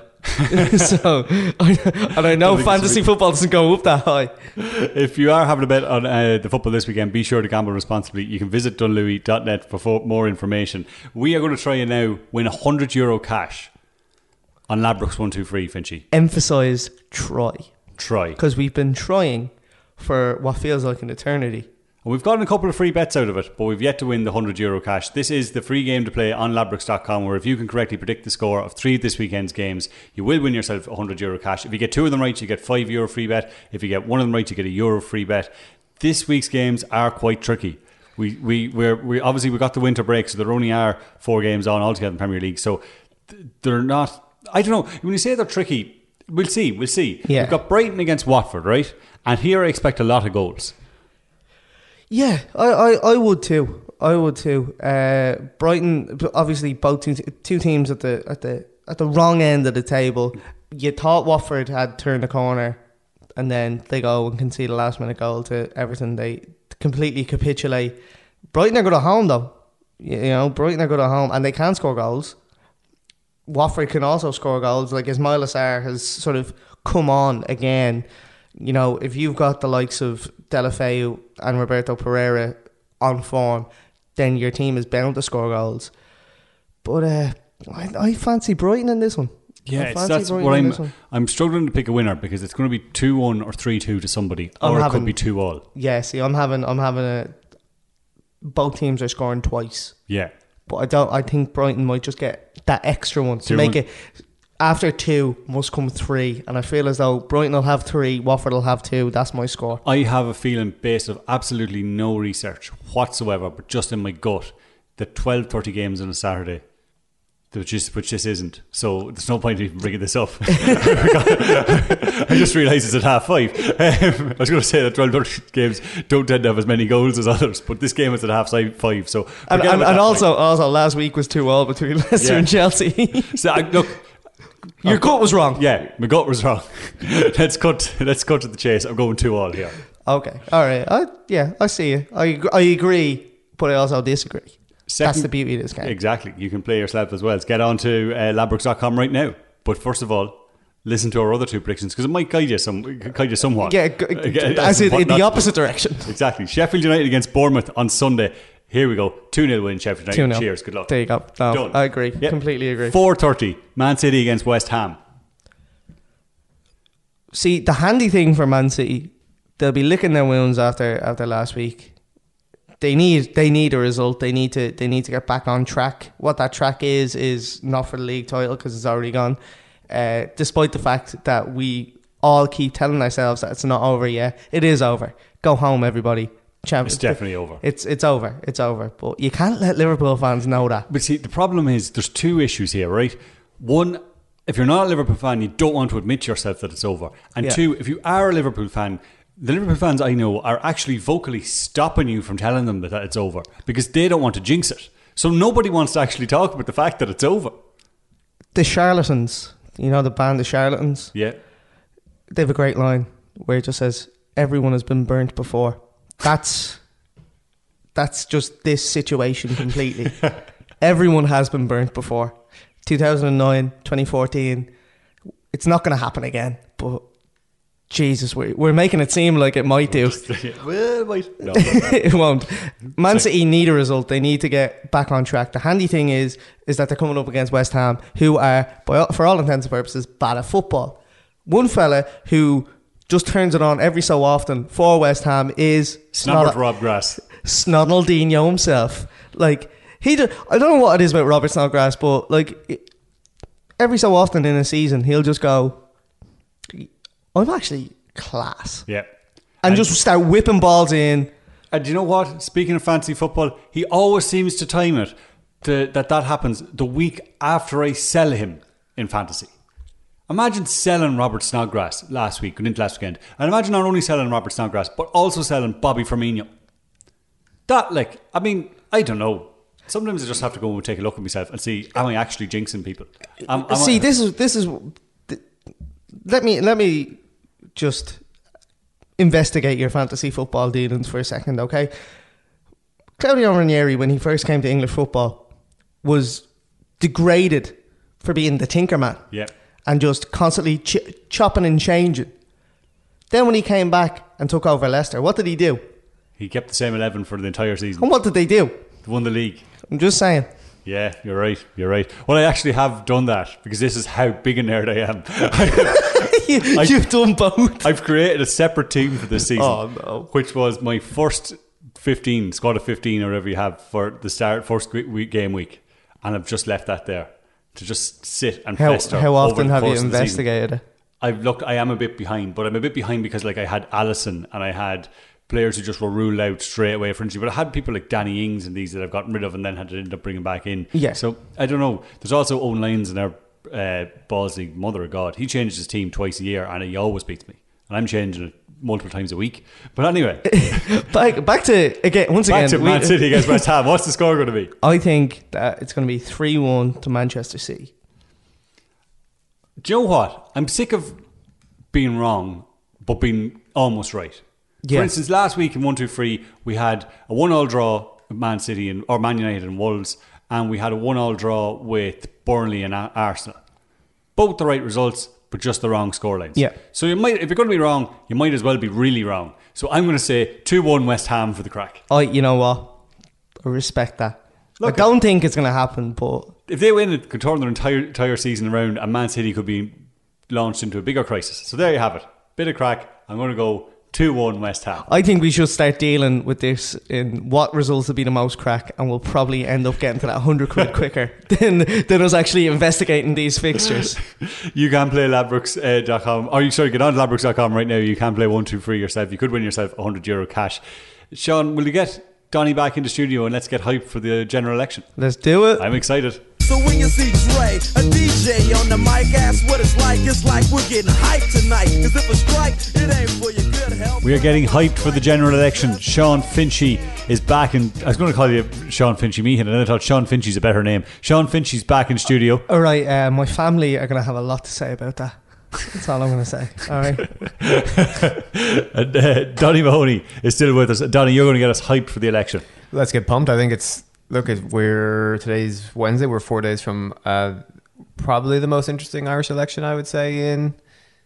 so I, and I know fantasy football doesn't go up that high. If you are having a bet on uh, the football this weekend, be sure to gamble responsibly. You can visit dunlewy dot net for fo- more information. We are going to try and now win one hundred euro cash on Ladbrokes one two three, Finchy. Emphasise try. Try. Because we've been trying for what feels like an eternity. And we've gotten a couple of free bets out of it, but we've yet to win the one hundred euro cash. This is the free game to play on ladbrokes dot com, where if you can correctly predict the score of three of this weekend's games, you will win yourself one hundred euro cash. If you get two of them right, you get five euro free bet. If you get one of them right, you get a euro free bet. This week's games are quite tricky. We we we're, we obviously we got the winter break, so there only are four games on altogether in the Premier League. So they're not. I don't know. When you say they're tricky, we'll see. We'll see. Yeah. We've got Brighton against Watford, right? And here I expect a lot of goals. Yeah, I, I, I would too. I would too. Uh, Brighton, obviously, both two, two teams at the at the at the wrong end of the table. You thought Watford had turned the corner, and then they go and concede a last minute goal to Everton. They completely capitulate. Brighton are good at home, though. You know, Brighton are good at home, and they can score goals. Watford can also score goals. Like Ismail Assar has sort of come on again. You know, if you've got the likes of Deulofeu and Roberto Pereira on form, then your team is bound to score goals. But uh, I, I fancy Brighton in this one. Yeah, it's, that's Brighton what I'm. I'm struggling to pick a winner because it's going to be two one or three two to somebody, I'm or having, it could be two all. Yeah, see, I'm having, I'm having a. Both teams are scoring twice. Yeah, but I don't. I think Brighton might just get that extra one to two make one. It. After two must come three, and I feel as though Brighton will have three, Watford will have two. That's my score. I have a feeling, based on absolutely no research whatsoever, but just in my gut, that twelve thirty games on a Saturday, which is which this isn't. So there's no point in even bringing this up. I just realised it's at half five. Um, I was going to say that twelve games don't tend to have as many goals as others, but this game is at half five. So and, and, and also, also last week was two all between Leicester yeah. and Chelsea. So I, look, your gut was wrong. Yeah, my gut was wrong. let's cut. Let's cut to the chase. I'm going two all here. Okay, all right. I, yeah, I see you. I I agree, but I also disagree. Second, That's the beauty of this game. Exactly. You can play yourself as well. Let's get on to uh, ladbrokes dot com right now. But first of all, listen to our other two predictions because it might guide you some, guide you somewhat. Yeah, g- g- as in, in the opposite direction. Exactly. Sheffield United against Bournemouth on Sunday. Here we go. two nil win Sheffield United. two nil. Cheers. Good luck. There you go. No, Done. I agree. Yep. Completely agree. four thirty Man City against West Ham. See, the handy thing for Man City, they'll be licking their wounds after after last week. They need they need a result. They need to they need to get back on track. What that track is is not for the league title because it's already gone. Uh, despite the fact that we all keep telling ourselves that it's not over yet, it is over. Go home, everybody. Champ- It's definitely over. It's it's over. It's over. But you can't let Liverpool fans know that. But see, the problem is there's two issues here, right? One, if you're not a Liverpool fan, you don't want to admit to yourself that it's over. And Yeah. two, if you are a Liverpool fan, the Liverpool fans I know are actually vocally stopping you from telling them that, that it's over because they don't want to jinx it. So nobody wants to actually talk about the fact that it's over. The Charlatans, you know the band The Charlatans? Yeah. They have a great line where it just says, everyone has been burnt before. That's that's just this situation completely. Everyone has been burnt before. two thousand nine, twenty fourteen. It's not going to happen again, but Jesus, we're, we're making it seem like it might do. Well, it might. No. It won't. Man City need a result. They need to get back on track. The handy thing is is that they're coming up against West Ham, who are, by all, for all intents and purposes, bad at football. One fella who just turns it on every so often for West Ham is Snobert Rob Grass. Snodaldinho himself. Like, he do, I don't know what it is about Robert Snodgrass, but like it, every so often in a season, he'll just go, I'm actually class. Yeah. And, And- just start whipping balls in. And do you know what? Speaking of fantasy football, he always seems to time it to, that that happens the week after I sell him in fantasy. Imagine selling Robert Snodgrass last week, going into last weekend. And imagine not only selling Robert Snodgrass, but also selling Bobby Firmino. That, like, I mean, I don't know. Sometimes I just have to go and take a look at myself and see, am I actually jinxing people? Am, am See, I, this is this is. th- Let me let me just investigate your fantasy football dealings for a second, okay? Claudio Ranieri, when he first came to English football, was degraded for being the Tinkerman. Yeah. And just constantly ch- chopping and changing. Then when he came back and took over Leicester, what did he do? He kept the same eleven for the entire season. And what did they do? They won the league. I'm just saying. Yeah, you're right. You're right. Well, I actually have done that because this is how big a nerd I am. you, I- You've done both. I've created a separate team for this season, Oh, no. which was my first fifteen, squad of fifteen or whatever you have for the start first week, game week. And I've just left that there to just sit and How, fester. how over often the have you course of the season. investigated it? I've look. I am a bit behind, but I'm a bit behind because like I had Allison and I had players who just were ruled out straight away for injury. But I had people like Danny Ings and these that I've gotten rid of and then had to end up bringing back in. Yeah. So I don't know. There's also Owen Lyons in our uh, Balls League. Mother of God, he changes his team twice a year and he always beats me. And I'm changing it multiple times a week. But anyway, back, back to, again, once back again. to Man we- City against West Ham. What's the score going to be? I think that it's going to be three one to Manchester City. Do you know what? I'm sick of being wrong, but being almost right. Yeah. For instance, last week in one two three, we had a one-all draw with Man City and or Man United and Wolves, and we had a one-all draw with Burnley and Ar- Arsenal. Both the right results, but just the wrong scorelines. Yeah. So you might, if you're going to be wrong, you might as well be really wrong. So I'm going to say two one West Ham for the crack. I, you know what? I respect that. Look, I don't think it's going to happen, but if they win, it could turn their entire entire season around, and Man City could be launched into a bigger crisis. So there you have it. Bit of crack. I'm going to go two one West Ham. I think we should start dealing with this in what results will be the most crack, and we'll probably end up getting to that one hundred quid quicker than, than us actually investigating these fixtures. You can play ladbrokes dot com. Or you sorry, get on to ladbrokes dot com right now. You can play one two three yourself. You could win yourself one hundred euro cash. Sean, will you get Donny back in the studio and let's get hyped for the general election? Let's do it. I'm excited. So when you see Dre, a D J on the mic. Ask what it's like. It's like we're getting hyped tonight. Cause if a strike, it ain't for your good health. We are getting hyped for the general election. Sean Finchy is back in. I was going to call you Sean Finchy Meehan, and I thought Sean Finchy's a better name. Sean Finchy's back in studio. All right, uh, my family are going to have a lot to say about that. That's all I'm going to say. All right. And uh, Donny Mahoney is still with us. Donny, you're going to get us hyped for the election. Let's get pumped. I think it's look. It, we're today's Wednesday. We're four days from uh, probably the most interesting Irish election, I would say, in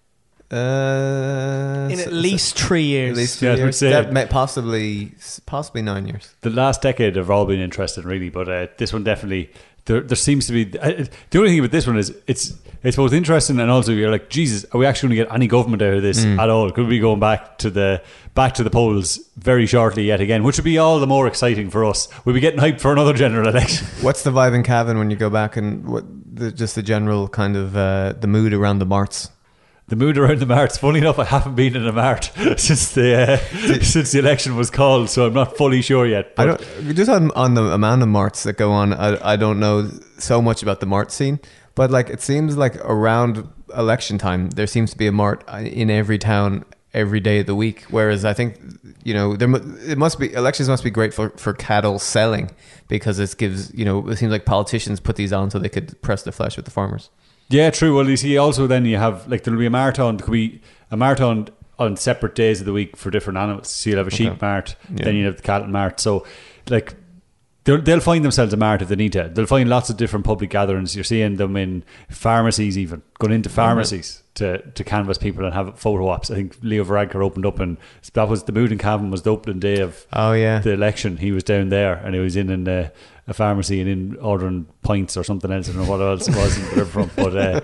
uh, in at least three years. At least three Yeah, I would years. say- That may- possibly, possibly nine years. The last decade have all been interesting, really, but uh, this one definitely. There, there seems to be uh, the only thing about this one is it's it's both interesting and also you're like, Jesus, are we actually going to get any government out of this Mm. at all? Could we be going back to the back to the polls very shortly yet again, which would be all the more exciting for us. We'll be getting hyped for another general election. What's the vibe in Cavan when you go back and what the, just the general kind of uh, the mood around the marts? The mood around the marts. Funny enough, I haven't been in a mart since the uh, since the election was called, so I'm not fully sure yet. I don't just on, on the amount of marts that go on. I, I don't know so much about the mart scene, but like it seems like around election time there seems to be a mart in every town every day of the week. Whereas I think you know there mu- it must be elections must be great for, for cattle selling because it gives you know it seems like politicians put these on so they could press the flesh with the farmers. Yeah, true. Well, you see, also then you have like there'll be a marathon. There could be a marathon on separate days of the week for different animals. So you'll have a sheep Okay. mart, Yeah. then you have the cattle mart. So, like, they'll, they'll find themselves a mart if they need to. They'll find lots of different public gatherings. You're seeing them in pharmacies, even going into pharmacies to, to canvass people and have photo ops. I think Leo Varadkar opened up, and that was the mood in Cavan was the opening day of Oh yeah, the election. He was down there and he was in in uh, a pharmacy and in ordering pints or something else. I don't know what else it was in the riverfront, but uh,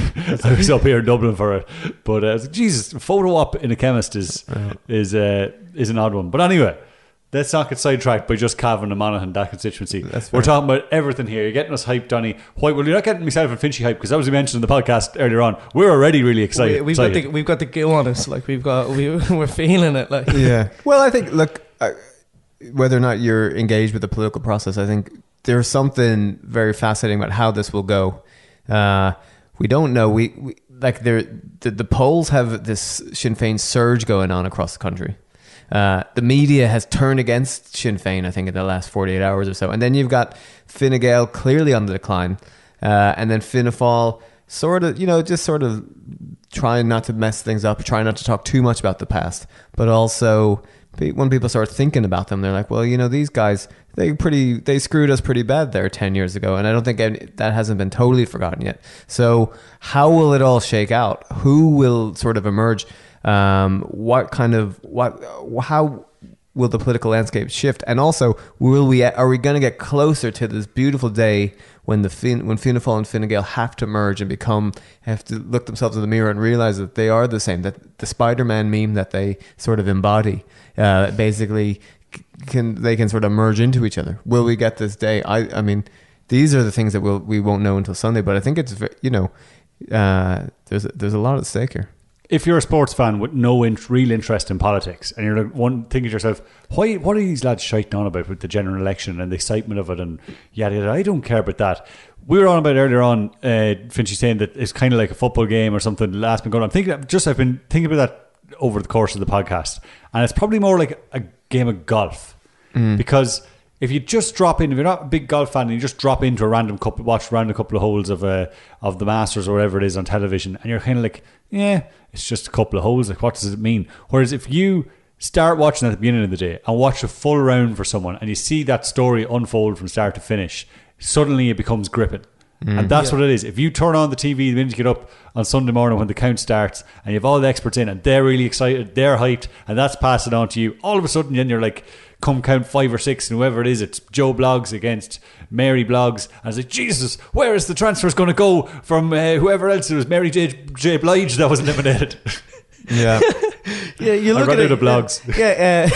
I was up here in Dublin for it. But uh, I was like, Jesus, a photo op in a chemist is is uh, is an odd one. But anyway, let's not get sidetracked by just Cavan and Monaghan, that constituency. That's We're fair. talking about everything here. You're getting us hyped, Donny. Why? Well, you're not getting myself and Finchy hyped because as we mentioned in the podcast earlier on, we're already really excited. We, we've got excited. the we've got the go on us. Like we've got we we're feeling it. Like yeah. Well, I think look, uh, whether or not you're engaged with the political process, I think there's something very fascinating about how this will go. Uh, we don't know. We, we like there the, the polls have this Sinn Féin surge going on across the country. Uh, the media has turned against Sinn Féin, I think, in the last forty-eight hours or so. And then you've got Fine Gael clearly on the decline. Uh, and then Fianna Fáil sort of, you know, just sort of trying not to mess things up, trying not to talk too much about the past. But also, pe- when people start thinking about them, they're like, well, you know, these guys, they pretty, they screwed us pretty bad there ten years ago. And I don't think any, that hasn't been totally forgotten yet. So how will it all shake out? Who will sort of emerge? Um, what kind of what? How will the political landscape shift? And also, will we? Are we going to get closer to this beautiful day when the fin, when Fianna Fáil and Fine Gael have to merge and become have to look themselves in the mirror and realize that they are the same? That the Spider-Man meme that they sort of embody, uh, basically, can they can sort of merge into each other? Will we get this day? I I mean, these are the things that we'll, we won't know until Sunday. But I think it's ve- you know, uh, there's there's a lot at stake here. If you're a sports fan with no in- real interest in politics and you're like one thinking to yourself, why, what are these lads shiting on about with the general election and the excitement of it and yada yada, I don't care about that. We were on about earlier on, uh, Finchy saying that it's kind of like a football game or something the last been going on. I'm thinking, just I've been thinking about that over the course of the podcast, and it's probably more like a game of golf Mm. because if you just drop in, if you're not a big golf fan and you just drop into a random couple, watch around a couple of holes of uh, of the Masters or whatever it is on television, and you're kind of like, yeah, it's just a couple of holes. Like, what does it mean? Whereas if you start watching at the beginning of the day and watch a full round for someone, and you see that story unfold from start to finish, suddenly it becomes gripping. Mm. And that's Yeah. what it is. If you turn on the T V the minute you get up on Sunday morning when the count starts and you have all the experts in and they're really excited, they're hyped, and that's passing on to you, all of a sudden then you're like, come count five or six, and whoever it is, it's Joe Blogs against Mary Blogs. And it's like, Jesus, where is the transfers going to go from uh, whoever else? It was Mary J. J. Blige that was eliminated. Yeah. yeah, you I look read at out it, the blogs. Yeah,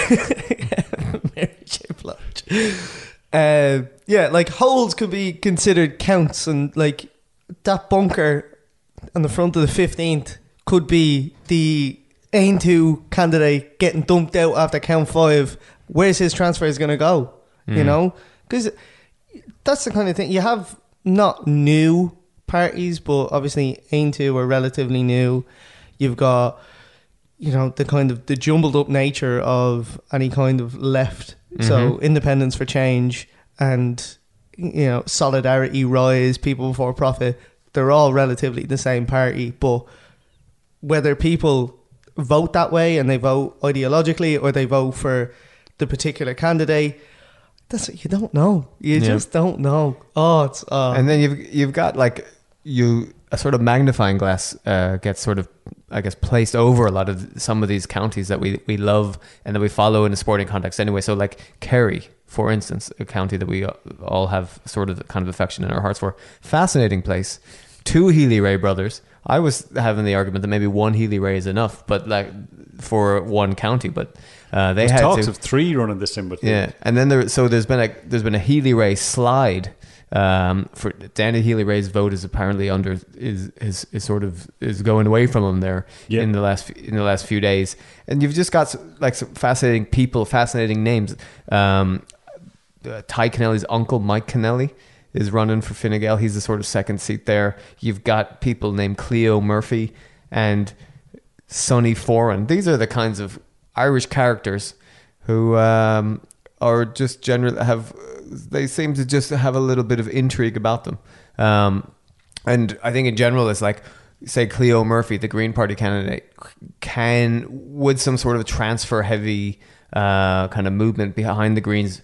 uh, Mary J. Blige. Uh, yeah, like holes could be considered counts, and like that bunker on the front of the fifteenth could be the aim to candidate getting dumped out after count five. Where's his transfer is going to go? You Mm. know, because that's the kind of thing you have. not new parties, but obviously Aintu are relatively new. You've got, you know, the kind of the jumbled up nature of any kind of left. Mm-hmm. So Independence for Change and, you know, Solidarity, Rise, People Before Profit, they're all relatively the same party, but whether people vote that way and they vote ideologically or they vote for the particular candidate, that's what you don't know. You yeah. just don't know. Oh, it's uh, and then you've you've got like you a sort of magnifying glass uh, gets sort of, I guess, placed over a lot of some of these counties that we we love and that we follow in a sporting context anyway. So like Kerry, for instance, a county that we all have sort of kind of affection in our hearts for. Fascinating place. Two Healy-Rae brothers. I was having the argument that maybe one Healy-Rae is enough, but like for one county. But uh, they There's had talks to, of three running this in. But yeah, and then there. So there's been a there's been a Healy-Rae slide. Um, for Danny Healy-Rae's vote is apparently under is is is sort of is going away from him there yeah. in the last in the last few days, and you've just got like some fascinating people, fascinating names. Um, uh, Ty Kennelly's uncle, Mike Kennelly, is running for Fine Gael. He's the sort of second seat there. You've got people named Cleo Murphy and Sonny Foran. These are the kinds of Irish characters who um, are just generally have. They seem to just have a little bit of intrigue about them. Um, and I think in general, it's like, say, Cleo Murphy, the Green Party candidate, can, with some sort of transfer heavy uh, kind of movement behind the Greens,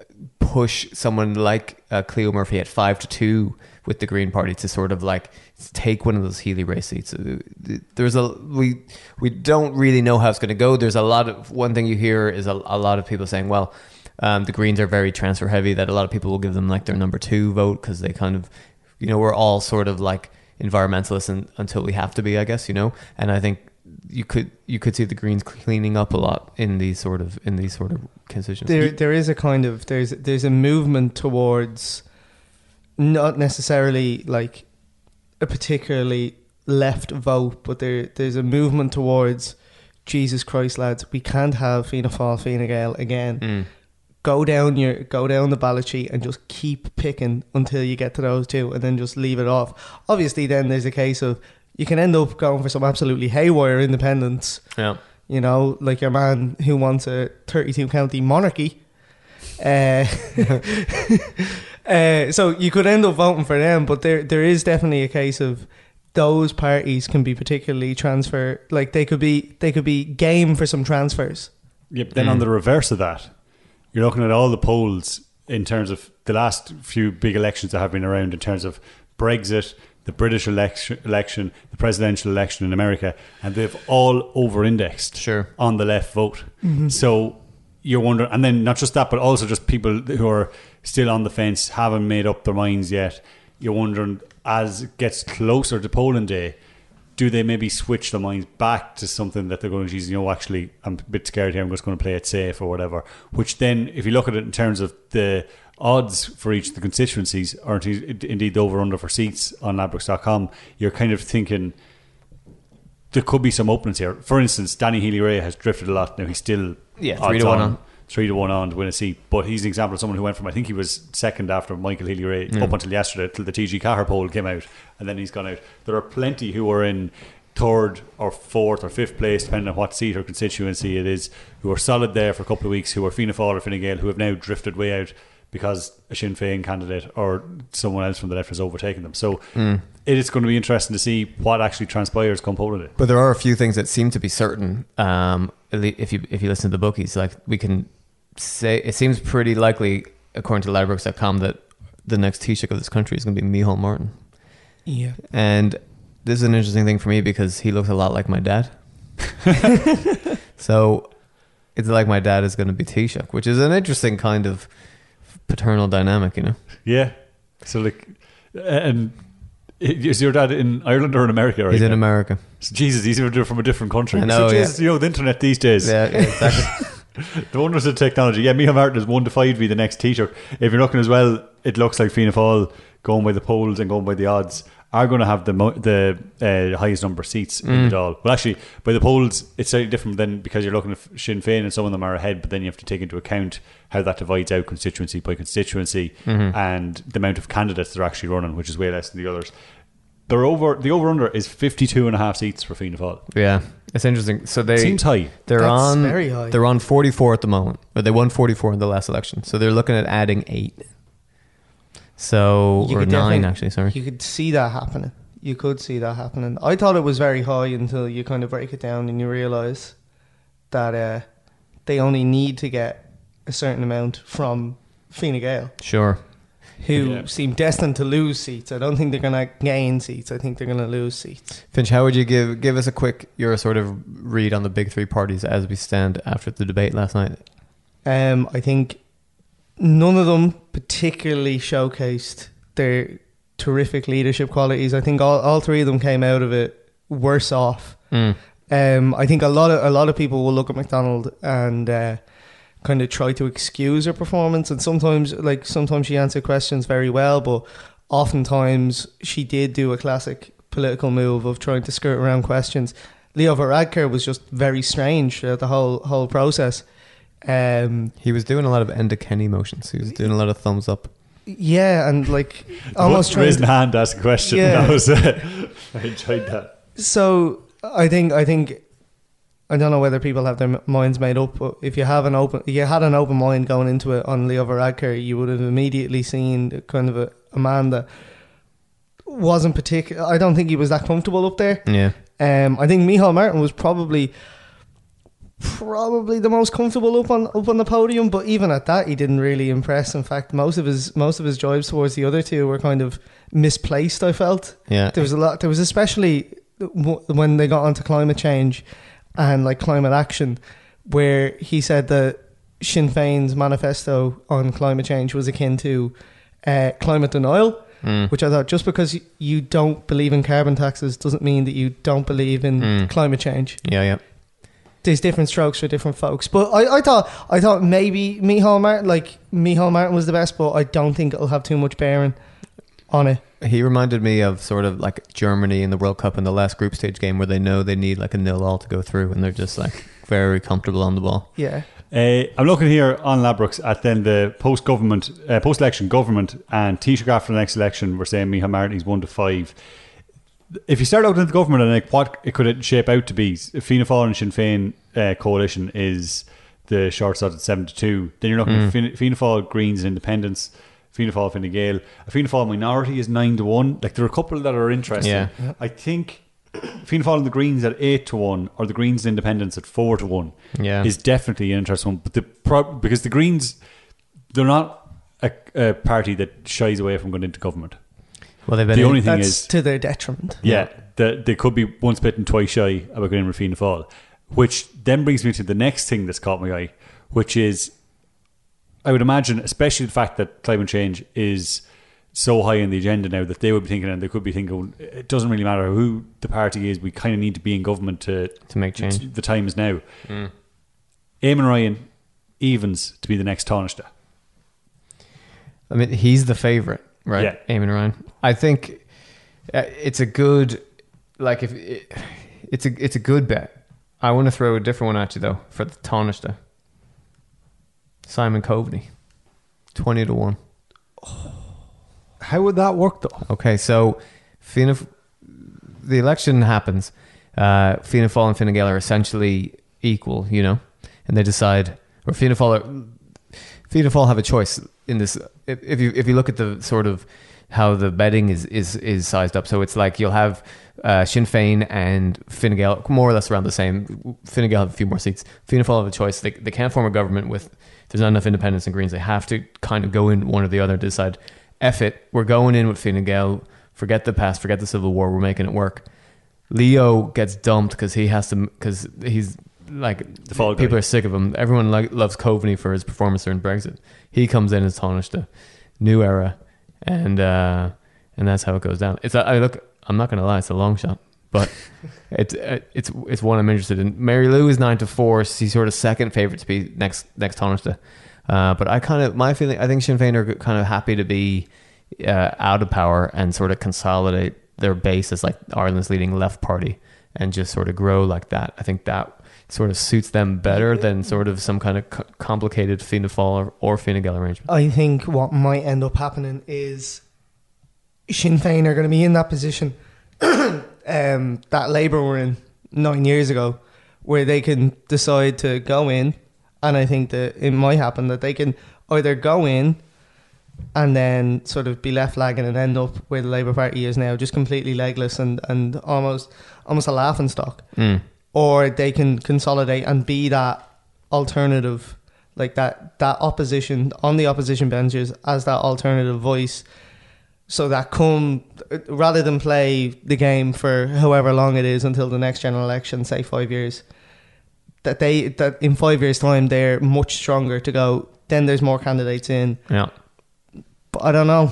push someone like uh, Cleo Murphy at five to two with the Green Party to sort of like take one of those Healy-Rae seats. There's a we we don't really know how it's going to go. There's a lot of one thing you hear is a, a lot of people saying, well, Um, the Greens are very transfer heavy, that a lot of people will give them like their number two vote because they kind of, you know, we're all sort of like environmentalists and, until we have to be, I guess, you know. And I think you could you could see the Greens cleaning up a lot in these sort of in these sort of constituencies. There there is a kind of there's there's a movement towards not necessarily like a particularly left vote, but there there's a movement towards, Jesus Christ, lads, we can't have Fianna Fáil, Fine Gael again. Mm. Go down your go down the ballot sheet and just keep picking until you get to those two, and then just leave it off. Obviously, then there's a case of you can end up going for some absolutely haywire independence. Yeah, you know, like your man who wants a thirty-two county monarchy. Uh, uh, so you could end up voting for them, but there there is definitely a case of those parties can be particularly transfer, like they could be they could be game for some transfers. Yep. Then mm. on the reverse of that, you're looking at all the polls in terms of the last few big elections that have been around in terms of Brexit, the British election, election the presidential election in America, and they've all over-indexed sure. on the left vote. Mm-hmm. So you're wondering, and then not just that, but also just people who are still on the fence, haven't made up their minds yet. You're wondering, as it gets closer to polling day, do they maybe switch their minds back to something that they're going to use, you know, actually, I'm a bit scared here, I'm just going to play it safe or whatever. Which then, if you look at it in terms of the odds for each of the constituencies, or indeed the over-under for seats on ladbrokes dot com, you're kind of thinking there could be some openings here. For instance, Danny Healy-Rae has drifted a lot. Now he's still yeah, three to one on. Three to one on to win a seat, but he's an example of someone who went from, I think he was second after Michael Healy-Rae mm. up until yesterday, till the T G Cahir poll came out, and then he's gone out. There are plenty who are in third or fourth or fifth place, depending on what seat or constituency it is, who are solid there for a couple of weeks, who are Fianna Fáil or Fine Gael, who have now drifted way out because a Sinn Féin candidate or someone else from the left has overtaken them. So mm. it is going to be interesting to see what actually transpires come polling day. But there are a few things that seem to be certain. Um, if you if you listen to the bookies, like we can say it seems pretty likely, according to ladbrokes dot com, that the next Taoiseach of this country is going to be Micheál Martin. Yeah. And this is an interesting thing for me because he looks a lot like my dad. So it's like my dad is going to be Taoiseach, which is an interesting kind of paternal dynamic, you know? Yeah. So like, and is your dad in Ireland or in America right He's in now? America. So Jesus, he's even from a different country. I know, so yeah. Jesus, you know, the internet these days. Yeah, yeah exactly. The wonders of technology. Yeah, Micheál Martin is one to five to be the next Taoiseach. If you're looking as well, it looks like Fianna Fáil going by the polls and going by the odds are going to have the mo- the uh, highest number of seats mm. in the Dáil. Well, actually, by the polls, it's slightly different than because you're looking at Sinn Féin and some of them are ahead, but then you have to take into account how that divides out constituency by constituency mm-hmm. and the amount of candidates they're actually running, which is way less than the others. They're over the over under is fifty-two and a half seats for Fianna Fáil. Yeah, it's interesting. So they seems high. They're That's on very high. They're on forty-four at the moment, but they won forty-four in the last election. So they're looking at adding eight. So You or could nine definitely- actually. Sorry. You could see that happening. You could see that happening. I thought it was very high until you kind of break it down and you realise that uh, they only need to get a certain amount from Fine Gael, Sure. who Yeah. seem destined to lose seats. I don't think they're going to gain seats. I think they're going to lose seats. Finch, how would you give give us a quick your sort of read on the big three parties as we stand after the debate last night? Um, I think none of them particularly showcased their terrific leadership qualities. I think all, all three of them came out of it worse off. Mm. Um, I think a lot of a lot of people will look at McDonald and uh, kind of try to excuse her performance, and sometimes like sometimes she answered questions very well, but oftentimes she did do a classic political move of trying to skirt around questions. Leo Varadkar was just very strange uh, the whole whole process. Um, He was doing a lot of Enda Kenny motions. He was doing a lot of thumbs up. yeah, and like almost trying raising to, hand to ask a question. Yeah. That was uh, I enjoyed that. So I think I think I don't know whether people have their m- minds made up, but if you have an open, if you had an open mind going into it on Leo Varadkar, you would have immediately seen kind of a, a man that wasn't particular. I don't think he was that comfortable up there. Yeah. Um, I think Micheál Martin was probably probably the most comfortable up on up on the podium, but even at that, he didn't really impress. In fact, most of his most of his jibes towards the other two were kind of misplaced. I felt. Yeah. There was a lot. There was especially w- when they got onto climate change and like climate action, where he said that Sinn Féin's manifesto on climate change was akin to uh, climate denial. Mm. Which I thought, just because y- you don't believe in carbon taxes doesn't mean that you don't believe in Mm. climate change. Yeah, yeah. There's different strokes for different folks, but I, I thought I thought maybe Micheál Martin, like Micheál Martin, was the best, but I don't think it'll have too much bearing on it. He reminded me of sort of like Germany in the World Cup in the last group stage game where they know they need like a nil all to go through, and they're just like very comfortable on the ball. Yeah. Uh, I'm looking here on Ladbrokes at then the post government, uh, post election government, and Taoiseach after the next election. We're saying Micheál Martin is one to five. If you start looking at the government and like what it could shape out to be, Fianna Fáil and Sinn Féin uh, coalition is the short side at seven to two. Then you're looking Mm. at Fianna, Fianna Fáil, Greens, Independents, Fianna Fáil, Fine Gael. A Fianna Fáil minority is nine to one. Like there are a couple that are interesting. Yeah. Yeah. I think Fianna Fáil and the Greens at eight to one, or the Greens and Independents at four to one, Yeah. is definitely an interesting one. But the pro- because the Greens, they're not a, a party that shies away from going into government. Well, they've been The in- only thing That's is, to their detriment. yeah, the, they could be once bitten, twice shy about going in with Fianna Fáil, which then brings me to the next thing that's caught my eye, which is, I would imagine, especially the fact that climate change is so high on the agenda now, that they would be thinking, and they could be thinking, it doesn't really matter who the party is, we kind of need to be in government to to make change. The time is now. Mm. Eamon Ryan evens to be the next Taoiseach. I mean, he's the favourite, right? Yeah. Eamon Ryan. I think uh, it's a good, like if it, it's a it's a good bet. I want to throw a different one at you though for the Taoiseach. Simon Coveney, twenty to one. How would that work though? Okay, so Fianna, the election happens. Uh, Fianna Fáil and Fine Gael are essentially equal, you know, and they decide, or Fianna Fáil, are, Fianna Fáil have a choice in this. If, if you if you look at the sort of how the betting is is is sized up, so it's like you'll have uh, Sinn Féin and Fine Gael more or less around the same. Fine Gael have a few more seats. Fianna Fáil have a choice. They they can't form a government with. There's not enough independents and Greens. They have to kind of go in one or the other to decide. F it, we're going in with Fine Gael. Forget the past, forget the Civil War. We're making it work. Leo gets dumped because he has to, because he's like, The fall people guy. are sick of him. Everyone like, loves Coveney for his performance during Brexit. He comes in as Taoiseach, new era, and uh, and that's how it goes down. It's a, I look, I'm not going to lie, it's a long shot, but it's it's it's one I'm interested in. Mary Lou is nine to four. She's sort of second favorite to be next next Taoiseach. Uh, but I kind of, my feeling, I think Sinn Féin are kind of happy to be uh, out of power and sort of consolidate their base as like Ireland's leading left party and just sort of grow like that. I think that sort of suits them better than sort of some kind of co- complicated Fianna Fáil or, or Fine Gael arrangement. I think what might end up happening is Sinn Féin are going to be in that position um, that Labour were in nine years ago, where they can decide to go in, and I think that it might happen that they can either go in and then sort of be left lagging and end up where the Labour Party is now, just completely legless and, and almost almost a laughing stock. Mm. Or they can consolidate and be that alternative, like that, that opposition on the opposition benches as that alternative voice, so that come, rather than play the game for however long it is until the next general election, say five years, that they that in five years' time they're much stronger to go. Then there's more candidates in. Yeah, but I don't know.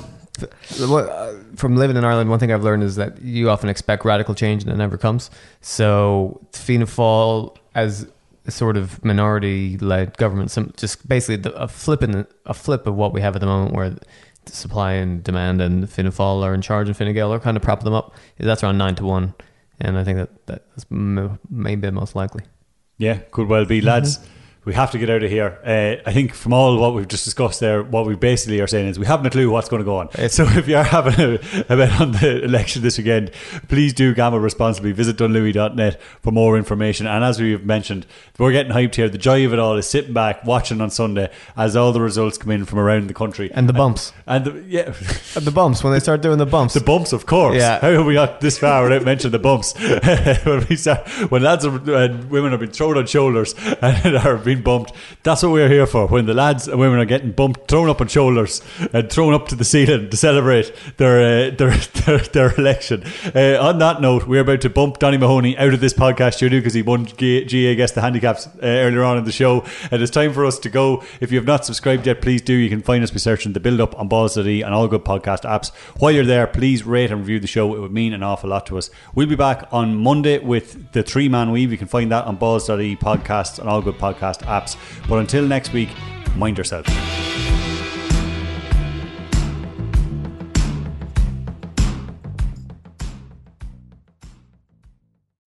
From living in Ireland, one thing I've learned is that you often expect radical change and it never comes. So Fianna Fáil as a sort of minority-led government, some just basically the, a flip in the, a flip of what we have at the moment, where the supply and demand and Fianna Fáil are in charge and Fine Gael are kind of propping them up. That's around nine to one, and I think that that's maybe most likely. Yeah, could well be, lads. Mm-hmm. We have to get out of here. Uh, I think from all what we've just discussed there, what we basically are saying is we haven't a clue what's going to go on. So if you are having a, a bet on the election this weekend, please do gamble responsibly. Visit dunlewy dot net for more information. And as we've mentioned, we're getting hyped here. The joy of it all is sitting back, watching on Sunday as all the results come in from around the country. And the bumps. And, and the, yeah. And the bumps, when they start doing the bumps. The bumps, of course. Yeah. How have we got this far without mentioning the bumps? when, we start, when lads and uh, women have been thrown on shoulders and are being bumped, that's what we're here for. When the lads and women are getting bumped, thrown up on shoulders and thrown up to the ceiling to celebrate their uh, their, their their election. Uh, on that note, we're about to bump Donny Mahoney out of this podcast studio because he won G A Guess the Handicaps uh, earlier on in the show, and it's time for us to go. If you have not subscribed yet, please do. You can find us by searching The Build Up on Balls dot I E and all good podcast apps. While you're there, please rate and review the show. It would mean an awful lot to us. We'll be back on Monday with the Three Man Weave. You can find that on Balls dot I E podcasts and all good podcast apps. But until next week, mind yourselves.